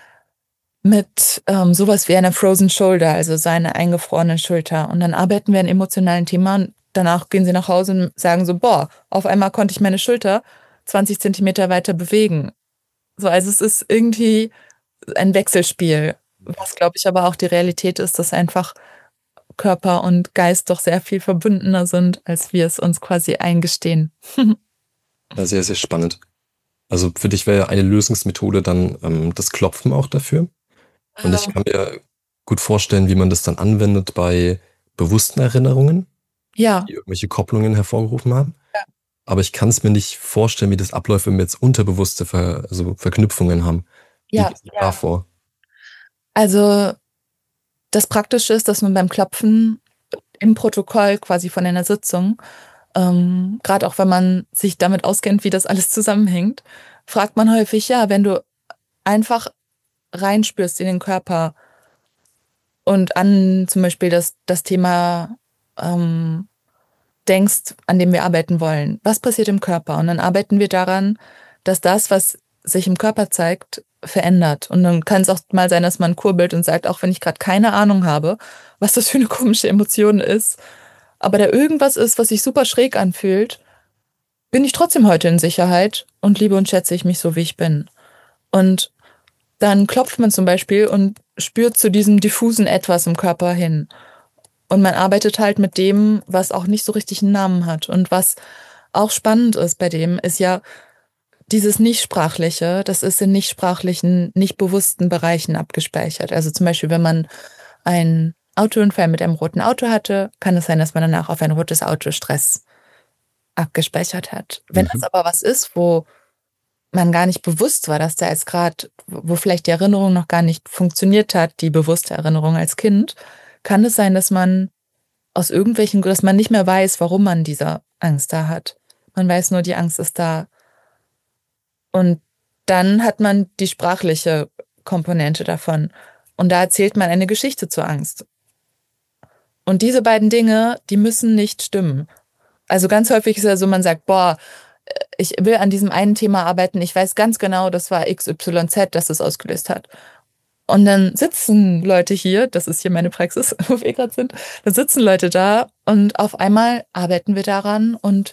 mit sowas wie einer Frozen Shoulder, also seine eingefrorene Schulter. Und dann arbeiten wir an emotionalen Thema und danach gehen sie nach Hause und sagen so, boah, auf einmal konnte ich meine Schulter 20 Zentimeter weiter bewegen. So, also es ist irgendwie ein Wechselspiel, was, glaube ich, aber auch die Realität ist, dass einfach Körper und Geist doch sehr viel verbundener sind, als wir es uns quasi eingestehen. Ja, sehr, sehr spannend. Also für dich wäre eine Lösungsmethode dann das Klopfen auch dafür. Und ich kann mir gut vorstellen, wie man das dann anwendet bei bewussten Erinnerungen, Ja, die irgendwelche Kopplungen hervorgerufen haben. Ja. Aber ich kann es mir nicht vorstellen, wie das abläuft, wenn wir jetzt unterbewusste Verknüpfungen haben. Wie ja, geht's dir da vor? Also das Praktische ist, dass man beim Klopfen im Protokoll quasi von einer Sitzung, gerade auch wenn man sich damit auskennt, wie das alles zusammenhängt, fragt man häufig, ja, wenn du einfach reinspürst in den Körper und an zum Beispiel das Thema denkst, an dem wir arbeiten wollen, was passiert im Körper? Und dann arbeiten wir daran, dass das, was sich im Körper zeigt, verändert. Und dann kann es auch mal sein, dass man kurbelt und sagt, auch wenn ich gerade keine Ahnung habe, was das für eine komische Emotion ist, aber da irgendwas ist, was sich super schräg anfühlt, bin ich trotzdem heute in Sicherheit und liebe und schätze ich mich so, wie ich bin. Und dann klopft man zum Beispiel und spürt zu diesem diffusen Etwas im Körper hin. Und man arbeitet halt mit dem, was auch nicht so richtig einen Namen hat. Und was auch spannend ist bei dem, ist ja dieses Nichtsprachliche, das ist in nichtsprachlichen, nicht bewussten Bereichen abgespeichert. Also zum Beispiel, wenn man einen Autounfall mit einem roten Auto hatte, kann es sein, dass man danach auf ein rotes Auto Stress abgespeichert hat. Wenn das aber was ist, wo man gar nicht bewusst war, dass da jetzt gerade, wo vielleicht die Erinnerung noch gar nicht funktioniert hat, die bewusste Erinnerung als Kind, kann es sein, dass man aus irgendwelchen Gründen, dass man nicht mehr weiß, warum man diese Angst da hat. Man weiß nur, die Angst ist da. Und dann hat man die sprachliche Komponente davon. Und da erzählt man eine Geschichte zur Angst. Und diese beiden Dinge, die müssen nicht stimmen. Also ganz häufig ist ja so, man sagt, boah, ich will an diesem einen Thema arbeiten, ich weiß ganz genau, das war XYZ, das es ausgelöst hat. Und dann sitzen Leute hier, das ist hier meine Praxis, wo wir gerade sind, dann sitzen Leute da und auf einmal arbeiten wir daran und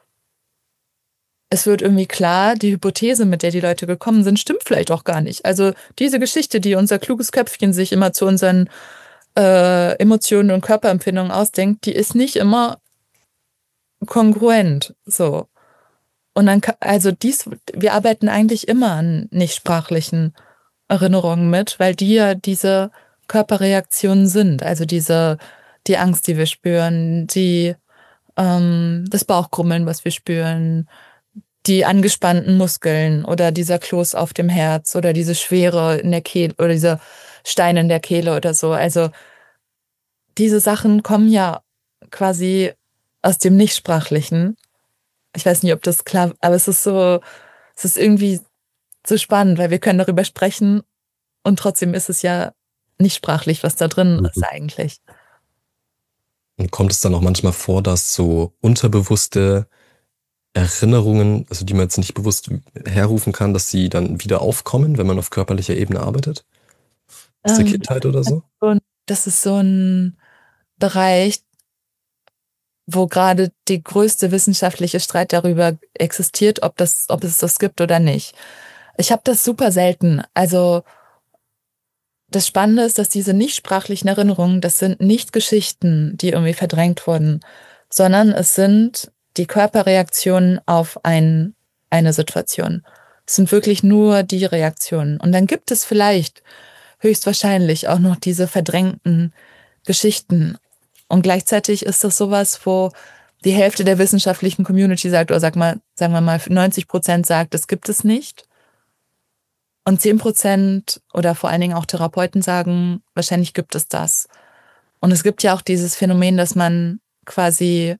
es wird irgendwie klar, die Hypothese, mit der die Leute gekommen sind, stimmt vielleicht auch gar nicht. Also diese Geschichte, die unser kluges Köpfchen sich immer zu unseren Emotionen und Körperempfindungen ausdenkt, die ist nicht immer kongruent, so. Und dann, wir arbeiten eigentlich immer an nichtsprachlichen Erinnerungen mit, weil die ja diese Körperreaktionen sind, also die Angst, die wir spüren, das Bauchkrummeln, was wir spüren, die angespannten Muskeln oder dieser Kloß auf dem Herz oder diese Schwere in der Kehle oder dieser Stein in der Kehle oder so. Also diese Sachen kommen ja quasi aus dem Nichtsprachlichen. Ich weiß nicht, ob das klar, aber es ist irgendwie so spannend, weil wir können darüber sprechen und trotzdem ist es ja nicht sprachlich, was da drin ist eigentlich. Und kommt es dann auch manchmal vor, dass so unterbewusste Erinnerungen, also die man jetzt nicht bewusst herrufen kann, dass sie dann wieder aufkommen, wenn man auf körperlicher Ebene arbeitet? Aus der Kindheit oder so? Das ist so ein Bereich, wo gerade die größte wissenschaftliche Streit darüber existiert, ob es das gibt oder nicht. Ich habe das super selten. Also das Spannende ist, dass diese nicht sprachlichen Erinnerungen, das sind nicht Geschichten, die irgendwie verdrängt wurden, sondern es sind die Körperreaktionen auf eine Situation. Es sind wirklich nur die Reaktionen. Und dann gibt es vielleicht höchstwahrscheinlich auch noch diese verdrängten Geschichten. Und gleichzeitig ist das sowas, wo die Hälfte der wissenschaftlichen Community sagt, oder sagen wir mal 90% sagt, das gibt es nicht. Und 10% oder vor allen Dingen auch Therapeuten sagen, wahrscheinlich gibt es das. Und es gibt ja auch dieses Phänomen, dass man quasi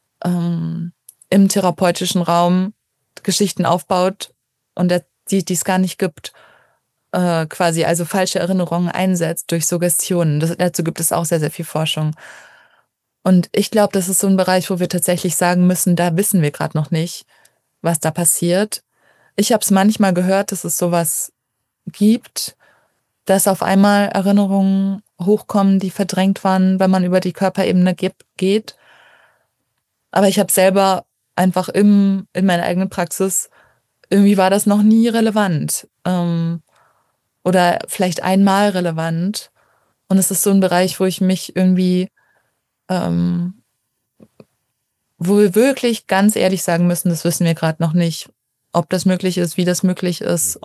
im therapeutischen Raum Geschichten aufbaut und die es gar nicht gibt, quasi also falsche Erinnerungen einsetzt durch Suggestionen. Dazu gibt es auch sehr, sehr viel Forschung. Und ich glaube, das ist so ein Bereich, wo wir tatsächlich sagen müssen, da wissen wir gerade noch nicht, was da passiert. Ich habe es manchmal gehört, dass es sowas gibt, dass auf einmal Erinnerungen hochkommen, die verdrängt waren, wenn man über die Körperebene geht. Aber ich habe selber einfach in meiner eigenen Praxis, irgendwie war das noch nie relevant. Oder vielleicht einmal relevant. Und es ist so ein Bereich, wo ich mich irgendwie, wo wir wirklich ganz ehrlich sagen müssen, das wissen wir gerade noch nicht, ob das möglich ist, wie das möglich ist.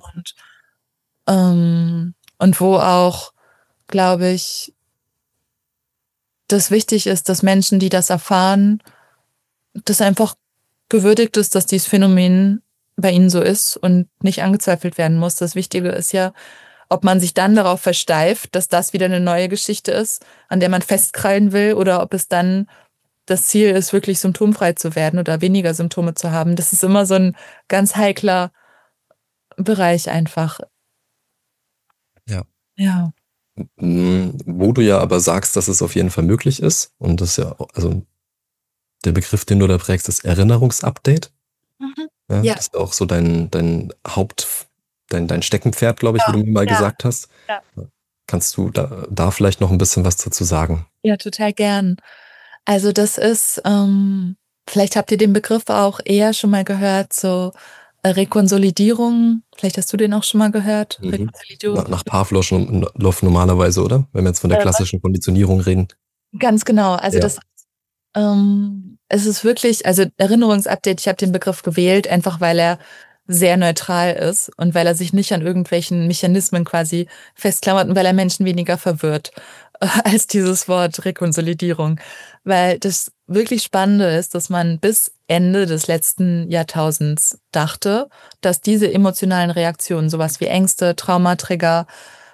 Und wo auch, glaube ich, das wichtig ist, dass Menschen, die das erfahren, das einfach gewürdigt ist, dass dieses Phänomen bei ihnen so ist und nicht angezweifelt werden muss. Das Wichtige ist ja, ob man sich dann darauf versteift, dass das wieder eine neue Geschichte ist, an der man festkrallen will, oder ob es dann das Ziel ist, wirklich symptomfrei zu werden oder weniger Symptome zu haben. Das ist immer so ein ganz heikler Bereich einfach. Ja. Ja. Wo du ja aber sagst, dass es auf jeden Fall möglich ist, und das ist ja, also der Begriff, den du da prägst, ist Erinnerungsupdate. Ja. Das ist auch so dein Steckenpferd, glaube ich, wie du mir mal gesagt hast. Ja. Kannst du da vielleicht noch ein bisschen was dazu sagen? Ja, total gern. Also das ist, vielleicht habt ihr den Begriff auch eher schon mal gehört, so Rekonsolidierung. Vielleicht hast du den auch schon mal gehört. Rekonsolidierung. Nach Pavlov normalerweise, oder? Wenn wir jetzt von der klassischen Konditionierung reden. Ganz genau. Also Ja. das, es ist wirklich, also Erinnerungsupdate, ich habe den Begriff gewählt, einfach weil er sehr neutral ist und weil er sich nicht an irgendwelchen Mechanismen quasi festklammert und weil er Menschen weniger verwirrt als dieses Wort Rekonsolidierung. Weil das wirklich Spannende ist, dass man bis Ende des letzten Jahrtausends dachte, dass diese emotionalen Reaktionen, sowas wie Ängste, Traumatrigger,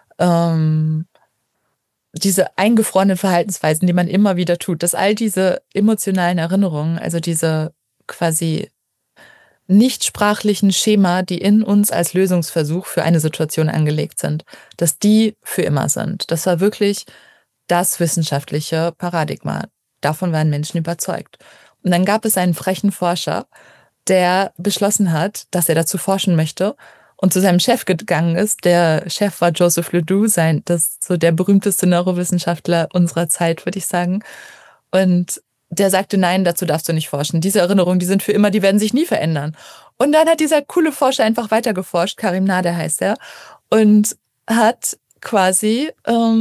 diese eingefrorenen Verhaltensweisen, die man immer wieder tut, dass all diese emotionalen Erinnerungen, also diese quasi nicht sprachlichen Schema, die in uns als Lösungsversuch für eine Situation angelegt sind, dass die für immer sind. Das war wirklich das wissenschaftliche Paradigma. Davon waren Menschen überzeugt. Und dann gab es einen frechen Forscher, der beschlossen hat, dass er dazu forschen möchte und zu seinem Chef gegangen ist. Der Chef war Joseph Ledoux, das ist so der berühmteste Neurowissenschaftler unserer Zeit, würde ich sagen. Und der sagte, nein, dazu darfst du nicht forschen. Diese Erinnerungen, die sind für immer, die werden sich nie verändern. Und dann hat dieser coole Forscher einfach weiter geforscht, Karim Nader heißt er, und hat quasi,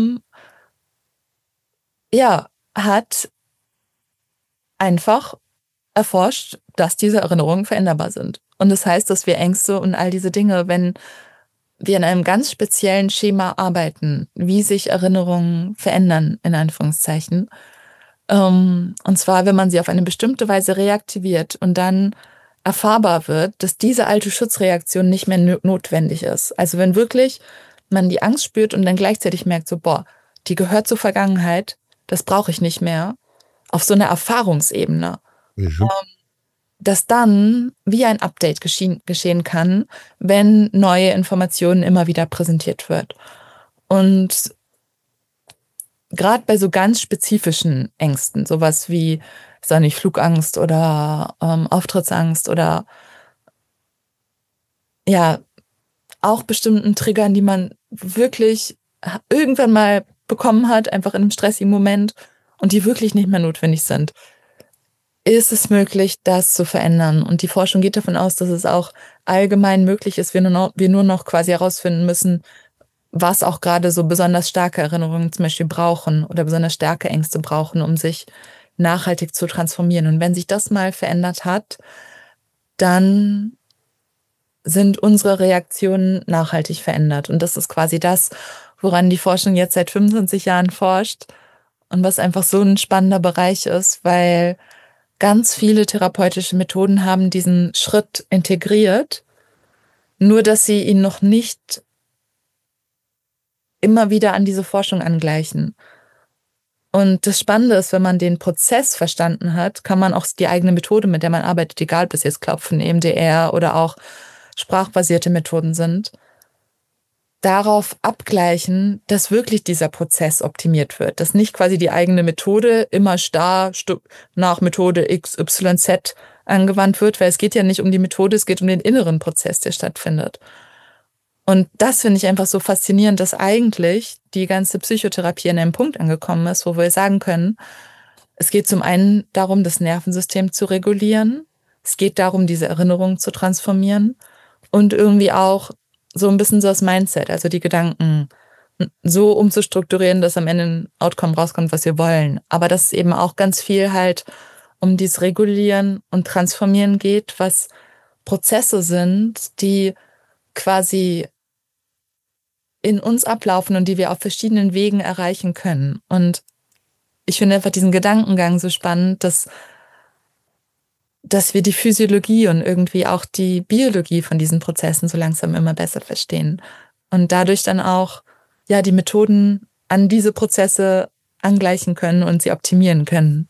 hat einfach erforscht, dass diese Erinnerungen veränderbar sind. Und das heißt, dass wir Ängste und all diese Dinge, wenn wir in einem ganz speziellen Schema arbeiten, wie sich Erinnerungen verändern, in Anführungszeichen, und zwar, wenn man sie auf eine bestimmte Weise reaktiviert und dann erfahrbar wird, dass diese alte Schutzreaktion nicht mehr notwendig ist. Also wenn wirklich man die Angst spürt und dann gleichzeitig merkt, so, boah, die gehört zur Vergangenheit, das brauche ich nicht mehr, auf so einer Erfahrungsebene, dass dann wie ein Update geschehen kann, wenn neue Informationen immer wieder präsentiert wird. Und gerade bei so ganz spezifischen Ängsten, sowas wie, sag nicht, Flugangst oder Auftrittsangst oder ja, auch bestimmten Triggern, die man wirklich irgendwann mal bekommen hat, einfach in einem stressigen Moment und die wirklich nicht mehr notwendig sind, ist es möglich, das zu verändern. Und die Forschung geht davon aus, dass es auch allgemein möglich ist, wir nur noch quasi herausfinden müssen, was auch gerade so besonders starke Erinnerungen zum Beispiel brauchen oder besonders starke Ängste brauchen, um sich nachhaltig zu transformieren. Und wenn sich das mal verändert hat, dann sind unsere Reaktionen nachhaltig verändert. Und das ist quasi das, woran die Forschung jetzt seit 25 Jahren forscht und was einfach so ein spannender Bereich ist, weil ganz viele therapeutische Methoden haben diesen Schritt integriert, nur dass sie ihn noch nicht immer wieder an diese Forschung angleichen. Und das Spannende ist, wenn man den Prozess verstanden hat, kann man auch die eigene Methode, mit der man arbeitet, egal ob es jetzt Klopfen, EMDR oder auch sprachbasierte Methoden sind, darauf abgleichen, dass wirklich dieser Prozess optimiert wird, dass nicht quasi die eigene Methode immer starr nach Methode XYZ angewandt wird, weil es geht ja nicht um die Methode, es geht um den inneren Prozess, der stattfindet. Und das finde ich einfach so faszinierend, dass eigentlich die ganze Psychotherapie an einem Punkt angekommen ist, wo wir sagen können, es geht zum einen darum, das Nervensystem zu regulieren, es geht darum, diese Erinnerungen zu transformieren und irgendwie auch so ein bisschen so das Mindset, also die Gedanken so umzustrukturieren, dass am Ende ein Outcome rauskommt, was wir wollen. Aber dass es eben auch ganz viel halt um dieses Regulieren und Transformieren geht, was Prozesse sind, die quasi in uns ablaufen und die wir auf verschiedenen Wegen erreichen können. Und ich finde einfach diesen Gedankengang so spannend, dass wir die Physiologie und irgendwie auch die Biologie von diesen Prozessen so langsam immer besser verstehen. Und dadurch dann auch ja die Methoden an diese Prozesse angleichen können und sie optimieren können.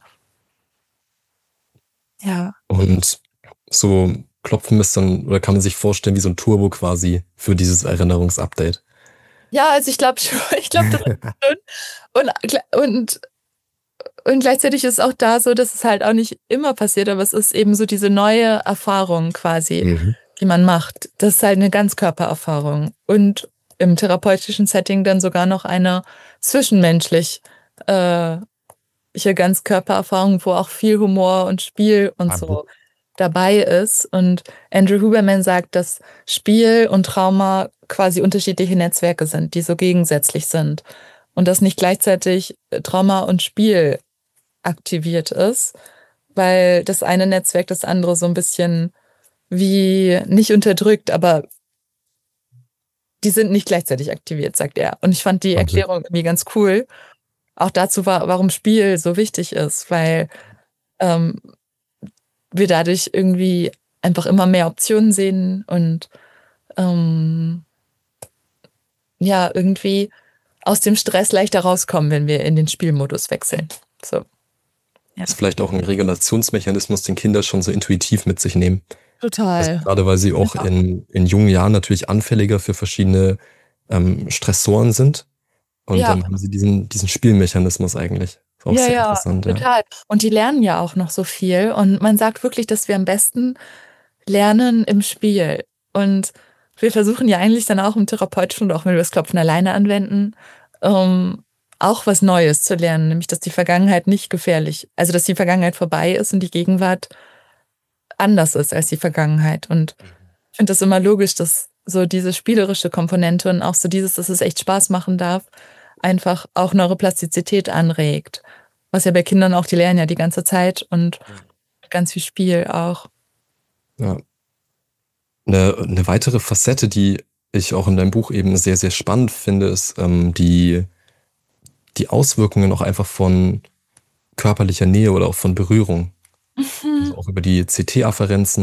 Ja. Und so Klopfen ist dann, oder kann man sich vorstellen, wie so ein Turbo quasi für dieses Erinnerungsupdate? Ja, also ich glaube schon, das ist schon. Und gleichzeitig ist es auch da so, dass es halt auch nicht immer passiert, aber es ist eben so diese neue Erfahrung quasi, die man macht. Das ist halt eine Ganzkörpererfahrung. Und im therapeutischen Setting dann sogar noch eine zwischenmenschliche Ganzkörpererfahrung, wo auch viel Humor und Spiel und so dabei ist. Und Andrew Huberman sagt, dass Spiel und Trauma quasi unterschiedliche Netzwerke sind, die so gegensätzlich sind. Und dass nicht gleichzeitig Trauma und Spiel aktiviert ist, weil das eine Netzwerk das andere so ein bisschen wie nicht unterdrückt, aber die sind nicht gleichzeitig aktiviert, sagt er. Und ich fand die Erklärung irgendwie ganz cool. Auch dazu, warum Spiel so wichtig ist, weil wir dadurch irgendwie einfach immer mehr Optionen sehen und ja, irgendwie aus dem Stress leichter rauskommen, wenn wir in den Spielmodus wechseln. So. Ja. Das ist vielleicht auch ein Regulationsmechanismus, den Kinder schon so intuitiv mit sich nehmen. Total. Also gerade weil sie auch in jungen Jahren natürlich anfälliger für verschiedene Stressoren sind. Und dann haben sie diesen Spielmechanismus eigentlich. Auch sehr interessant. Total. Und die lernen ja auch noch so viel. Und man sagt wirklich, dass wir am besten lernen im Spiel. Und wir versuchen ja eigentlich dann auch im Therapeutischen und auch wenn wir das Klopfen alleine anwenden, auch was Neues zu lernen, nämlich dass die Vergangenheit nicht gefährlich, also dass die Vergangenheit vorbei ist und die Gegenwart anders ist als die Vergangenheit. Und ich finde das immer logisch, dass so diese spielerische Komponente und auch so dieses, dass es echt Spaß machen darf, einfach auch Neuroplastizität anregt. Was ja bei Kindern auch, die lernen ja die ganze Zeit und ganz viel Spiel auch. Ja. Eine weitere Facette, die ich auch in deinem Buch eben sehr, sehr spannend finde, ist die Auswirkungen auch einfach von körperlicher Nähe oder auch von Berührung. Also auch über die CT-Afferenzen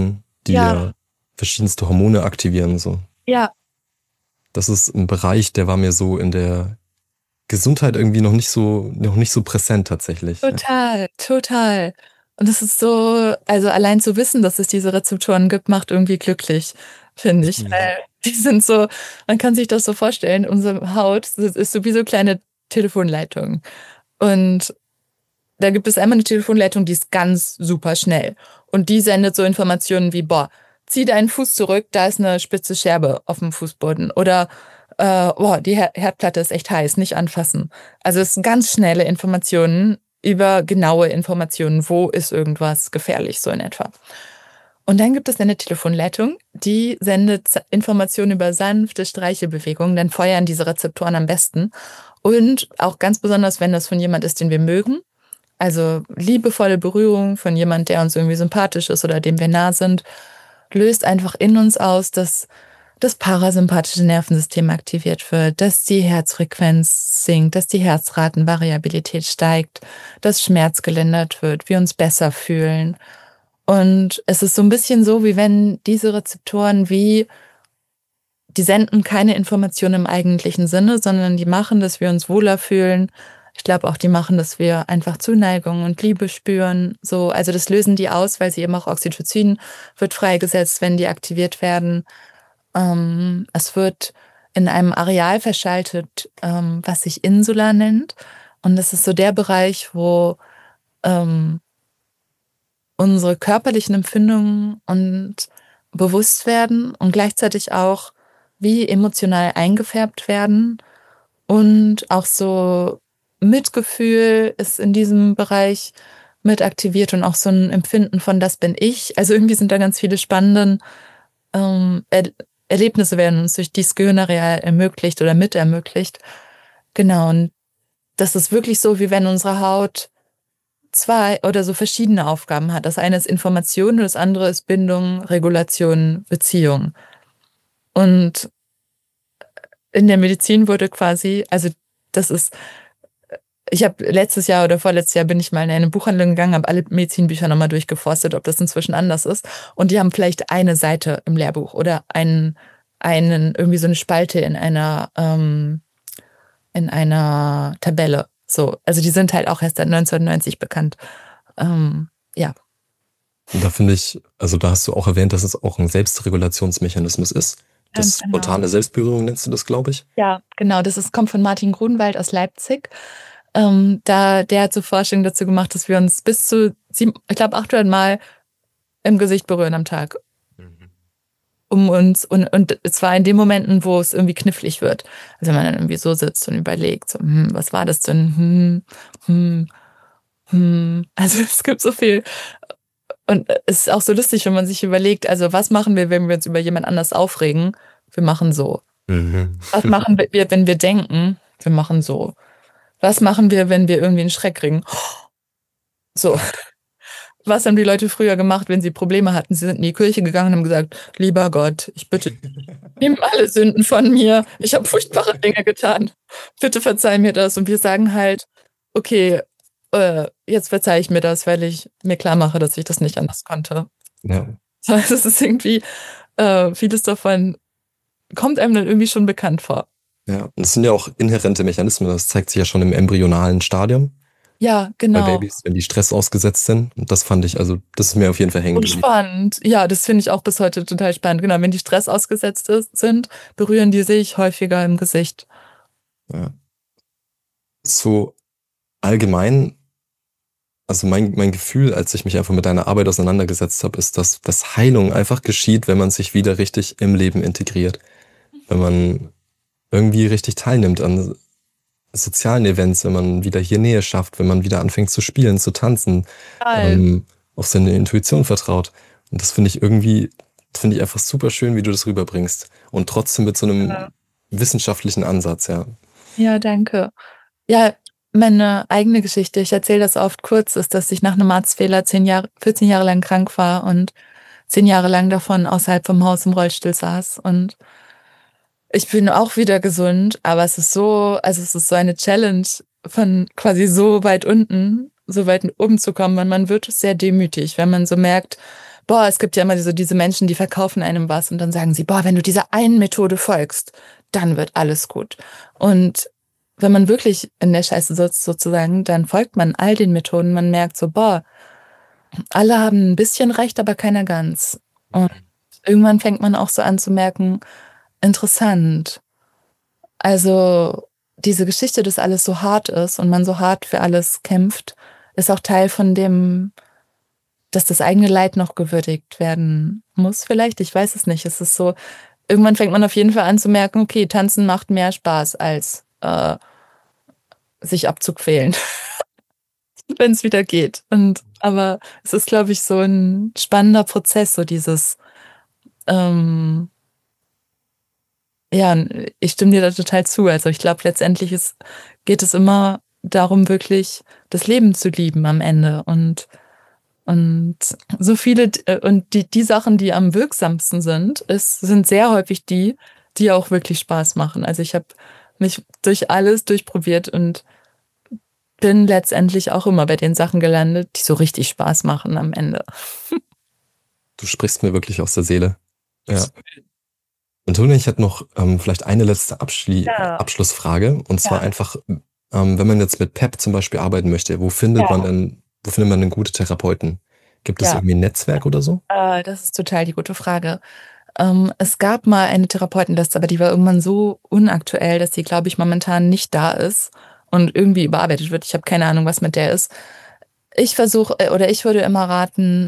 die ja verschiedenste Hormone aktivieren. So. Ja. Das ist ein Bereich, der war mir so in der Gesundheit irgendwie noch nicht so präsent tatsächlich. Total. Und es ist so, also allein zu wissen, dass es diese Rezeptoren gibt, macht irgendwie glücklich, finde ich. Weil die sind so, man kann sich das so vorstellen, unsere Haut ist so wie so kleine Telefonleitungen. Und da gibt es einmal eine Telefonleitung, die ist ganz super schnell. Und die sendet so Informationen wie, zieh deinen Fuß zurück, da ist eine spitze Scherbe auf dem Fußboden. Oder, die Herdplatte ist echt heiß, nicht anfassen. Also es sind ganz schnelle Informationen über genaue Informationen, wo ist irgendwas gefährlich, so in etwa. Und dann gibt es eine Telefonleitung, die sendet Informationen über sanfte Streichelbewegungen, dann feuern diese Rezeptoren am besten. Und auch ganz besonders, wenn das von jemand ist, den wir mögen, also liebevolle Berührung von jemand, der uns irgendwie sympathisch ist oder dem wir nah sind, löst einfach in uns aus, dass das parasympathische Nervensystem aktiviert wird, dass die Herzfrequenz sinkt, dass die Herzratenvariabilität steigt, dass Schmerz gelindert wird, wir uns besser fühlen. Und es ist so ein bisschen so, wie wenn diese Rezeptoren die senden keine Informationen im eigentlichen Sinne, sondern die machen, dass wir uns wohler fühlen. Ich glaube auch, die machen, dass wir einfach Zuneigung und Liebe spüren. So, also das lösen die aus, weil sie eben auch Oxytocin wird freigesetzt, wenn die aktiviert werden. Es wird in einem Areal verschaltet, was sich Insula nennt. Und das ist so der Bereich, wo unsere körperlichen Empfindungen und bewusst werden und gleichzeitig auch wie emotional eingefärbt werden. Und auch so Mitgefühl ist in diesem Bereich mit aktiviert und auch so ein Empfinden von das bin ich. Also irgendwie sind da ganz viele spannende Erlebnisse werden uns durch dieses Gehirnareal ermöglicht oder mit ermöglicht. Genau, und das ist wirklich so, wie wenn unsere Haut zwei oder so verschiedene Aufgaben hat. Das eine ist Information und das andere ist Bindung, Regulation, Beziehung. Und in der Medizin wurde quasi, also das ist, ich habe letztes Jahr oder vorletztes Jahr bin ich mal in eine Buchhandlung gegangen, habe alle Medizinbücher nochmal durchgeforstet, ob das inzwischen anders ist. Und die haben vielleicht eine Seite im Lehrbuch oder einen irgendwie so eine Spalte in einer Tabelle. So, also die sind halt auch erst seit 1990 bekannt. Ja. Und da finde ich, also da hast du auch erwähnt, dass es auch ein Selbstregulationsmechanismus ist. Das spontane Selbstberührung nennst du das, glaube ich? Ja, genau. Kommt von Martin Grunwald aus Leipzig. Der hat so Forschung dazu gemacht, dass wir uns bis zu, ich glaube, 800 Mal im Gesicht berühren am Tag. Um uns, und zwar in den Momenten, wo es irgendwie knifflig wird. Also wenn man dann irgendwie so sitzt und überlegt, so, was war das denn? Also es gibt so viel. Und es ist auch so lustig, wenn man sich überlegt, also was machen wir, wenn wir uns über jemand anders aufregen? Wir machen so. Was machen wir, wenn wir denken? Wir machen so. Was machen wir, wenn wir irgendwie einen Schreck kriegen? So. Was haben die Leute früher gemacht, wenn sie Probleme hatten? Sie sind in die Kirche gegangen und haben gesagt, lieber Gott, ich bitte, nimm alle Sünden von mir. Ich habe furchtbare Dinge getan. Bitte verzeih mir das. Und wir sagen halt, okay, jetzt verzeih ich mir das, weil ich mir klar mache, dass ich das nicht anders konnte. Ja. Das heißt, es ist irgendwie, vieles davon kommt einem dann irgendwie schon bekannt vor. Ja, und es sind ja auch inhärente Mechanismen. Das zeigt sich ja schon im embryonalen Stadium. Ja, genau. Bei Babys, wenn die Stress ausgesetzt sind. Und das fand ich, also das ist mir auf jeden Fall hängen geblieben. Und spannend. Ja, das finde ich auch bis heute total spannend. Genau, wenn die Stress ausgesetzt sind, berühren die sich häufiger im Gesicht. Ja. So allgemein, also mein Gefühl, als ich mich einfach mit deiner Arbeit auseinandergesetzt habe, ist, dass Heilung einfach geschieht, wenn man sich wieder richtig im Leben integriert. Wenn man irgendwie richtig teilnimmt an sozialen Events, wenn man wieder hier Nähe schafft, wenn man wieder anfängt zu spielen, zu tanzen, auf seine Intuition vertraut. Und das finde ich einfach super schön, wie du das rüberbringst. Und trotzdem mit so einem wissenschaftlichen Ansatz, ja. Ja, danke. Ja, meine eigene Geschichte, ich erzähle das oft kurz, ist, dass ich nach einem Arztfehler 14 Jahre lang krank war und 10 Jahre lang davon außerhalb vom Haus im Rollstuhl saß. Und ich bin auch wieder gesund, aber es ist so eine Challenge, von quasi so weit unten, so weit oben zu kommen. Und man wird sehr demütig, wenn man so merkt, boah, es gibt ja immer diese Menschen, die verkaufen einem was und dann sagen sie, boah, wenn du dieser einen Methode folgst, dann wird alles gut. Und wenn man wirklich in der Scheiße sitzt sozusagen, dann folgt man all den Methoden. Man merkt so, boah, alle haben ein bisschen recht, aber keiner ganz. Und irgendwann fängt man auch so an zu merken, interessant. Also diese Geschichte, dass alles so hart ist und man so hart für alles kämpft, ist auch Teil von dem, dass das eigene Leid noch gewürdigt werden muss vielleicht. Ich weiß es nicht. Es ist so, irgendwann fängt man auf jeden Fall an zu merken, okay, tanzen macht mehr Spaß als sich abzuquälen, wenn es wieder geht. Aber es ist, glaube ich, so ein spannender Prozess, so dieses ja, ich stimme dir da total zu. Also ich glaube, letztendlich geht es immer darum, wirklich das Leben zu lieben am Ende. Und so viele, und die Sachen, die am wirksamsten sind sehr häufig die auch wirklich Spaß machen. Also ich habe mich durch alles durchprobiert und bin letztendlich auch immer bei den Sachen gelandet, die so richtig Spaß machen am Ende. Du sprichst mir wirklich aus der Seele. Ja. Antonia, ich hätte noch vielleicht eine letzte Abschlussfrage. Und zwar einfach, wenn man jetzt mit PEP zum Beispiel arbeiten möchte, wo findet man denn gute Therapeuten? Gibt es irgendwie ein Netzwerk oder so? Das ist total die gute Frage. Es gab mal eine Therapeutenliste, aber die war irgendwann so unaktuell, dass sie, glaube ich, momentan nicht da ist und irgendwie überarbeitet wird. Ich habe keine Ahnung, was mit der ist. Ich würde immer raten,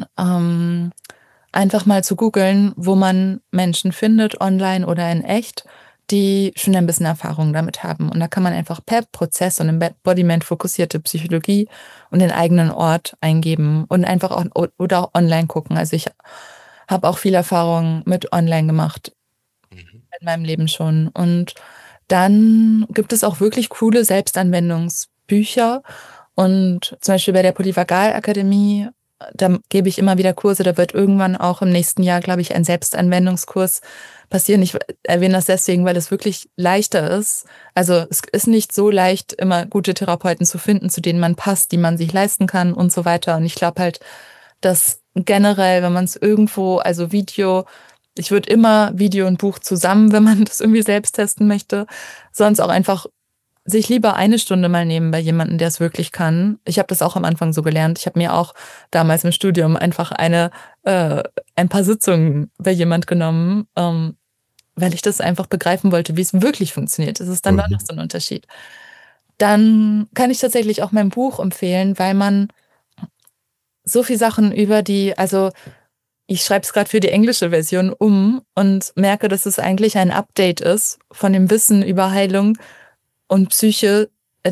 einfach mal zu googeln, wo man Menschen findet, online oder in echt, die schon ein bisschen Erfahrung damit haben. Und da kann man einfach PEP, Prozess und Embodiment-fokussierte Psychologie und den eigenen Ort eingeben und einfach auch oder online gucken. Also ich habe auch viel Erfahrung mit online gemacht in meinem Leben schon. Und dann gibt es auch wirklich coole Selbstanwendungsbücher. Und zum Beispiel bei der Polyvagal-Akademie, da gebe ich immer wieder Kurse, da wird irgendwann auch im nächsten Jahr, glaube ich, ein Selbstanwendungskurs passieren. Ich erwähne das deswegen, weil es wirklich leichter ist. Also es ist nicht so leicht, immer gute Therapeuten zu finden, zu denen man passt, die man sich leisten kann und so weiter. Und ich glaube halt, dass generell, wenn man es irgendwo, also ich würde immer Video und Buch zusammen, wenn man das irgendwie selbst testen möchte, sonst auch einfach sich lieber eine Stunde mal nehmen bei jemandem, der es wirklich kann. Ich habe das auch am Anfang so gelernt. Ich habe mir auch damals im Studium einfach ein paar Sitzungen bei jemand genommen, weil ich das einfach begreifen wollte, wie es wirklich funktioniert. Das ist dann doch noch so ein Unterschied. Dann kann ich tatsächlich auch mein Buch empfehlen, weil man so viel Sachen also ich schreibe es gerade für die englische Version und merke, dass es eigentlich ein Update ist von dem Wissen über Heilung und Psyche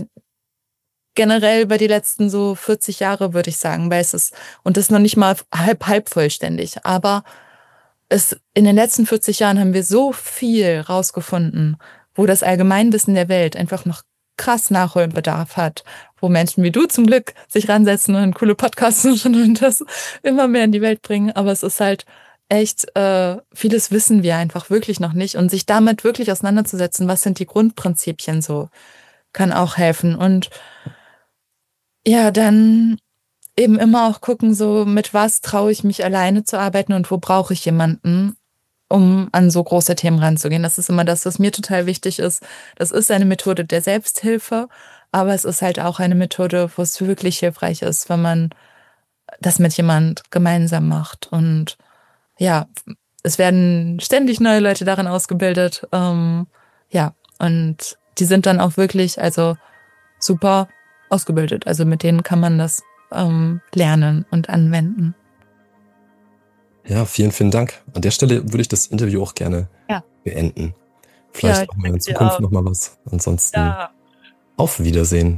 generell über die letzten so 40 Jahre, würde ich sagen, weil das ist noch nicht mal halb vollständig, aber in den letzten 40 Jahren haben wir so viel rausgefunden, wo das Allgemeinwissen der Welt einfach noch krass Nachholbedarf hat, wo Menschen wie du zum Glück sich ransetzen und coole Podcasts machen und das immer mehr in die Welt bringen, aber es ist halt echt, vieles wissen wir einfach wirklich noch nicht und sich damit wirklich auseinanderzusetzen, was sind die Grundprinzipien so, kann auch helfen. Und ja, dann eben immer auch gucken, so mit was traue ich mich alleine zu arbeiten und wo brauche ich jemanden, um an so große Themen ranzugehen. Das ist immer das, was mir total wichtig ist. Das ist eine Methode der Selbsthilfe, aber es ist halt auch eine Methode, wo es wirklich hilfreich ist, wenn man das mit jemand gemeinsam macht. Und ja, es werden ständig neue Leute darin ausgebildet. Und die sind dann auch wirklich super ausgebildet. Also mit denen kann man das lernen und anwenden. Ja, vielen, vielen Dank. An der Stelle würde ich das Interview auch gerne beenden. Vielleicht machen wir in Zukunft nochmal was. Ansonsten auf Wiedersehen.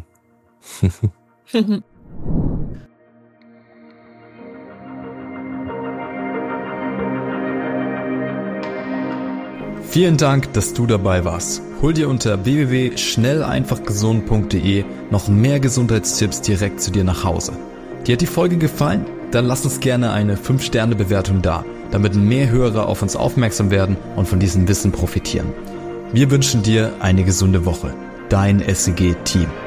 Vielen Dank, dass du dabei warst. Hol dir unter www.schnelleinfachgesund.de noch mehr Gesundheitstipps direkt zu dir nach Hause. Dir hat die Folge gefallen? Dann lass uns gerne eine 5-Sterne-Bewertung da, damit mehr Hörer auf uns aufmerksam werden und von diesem Wissen profitieren. Wir wünschen dir eine gesunde Woche. Dein SEG-Team.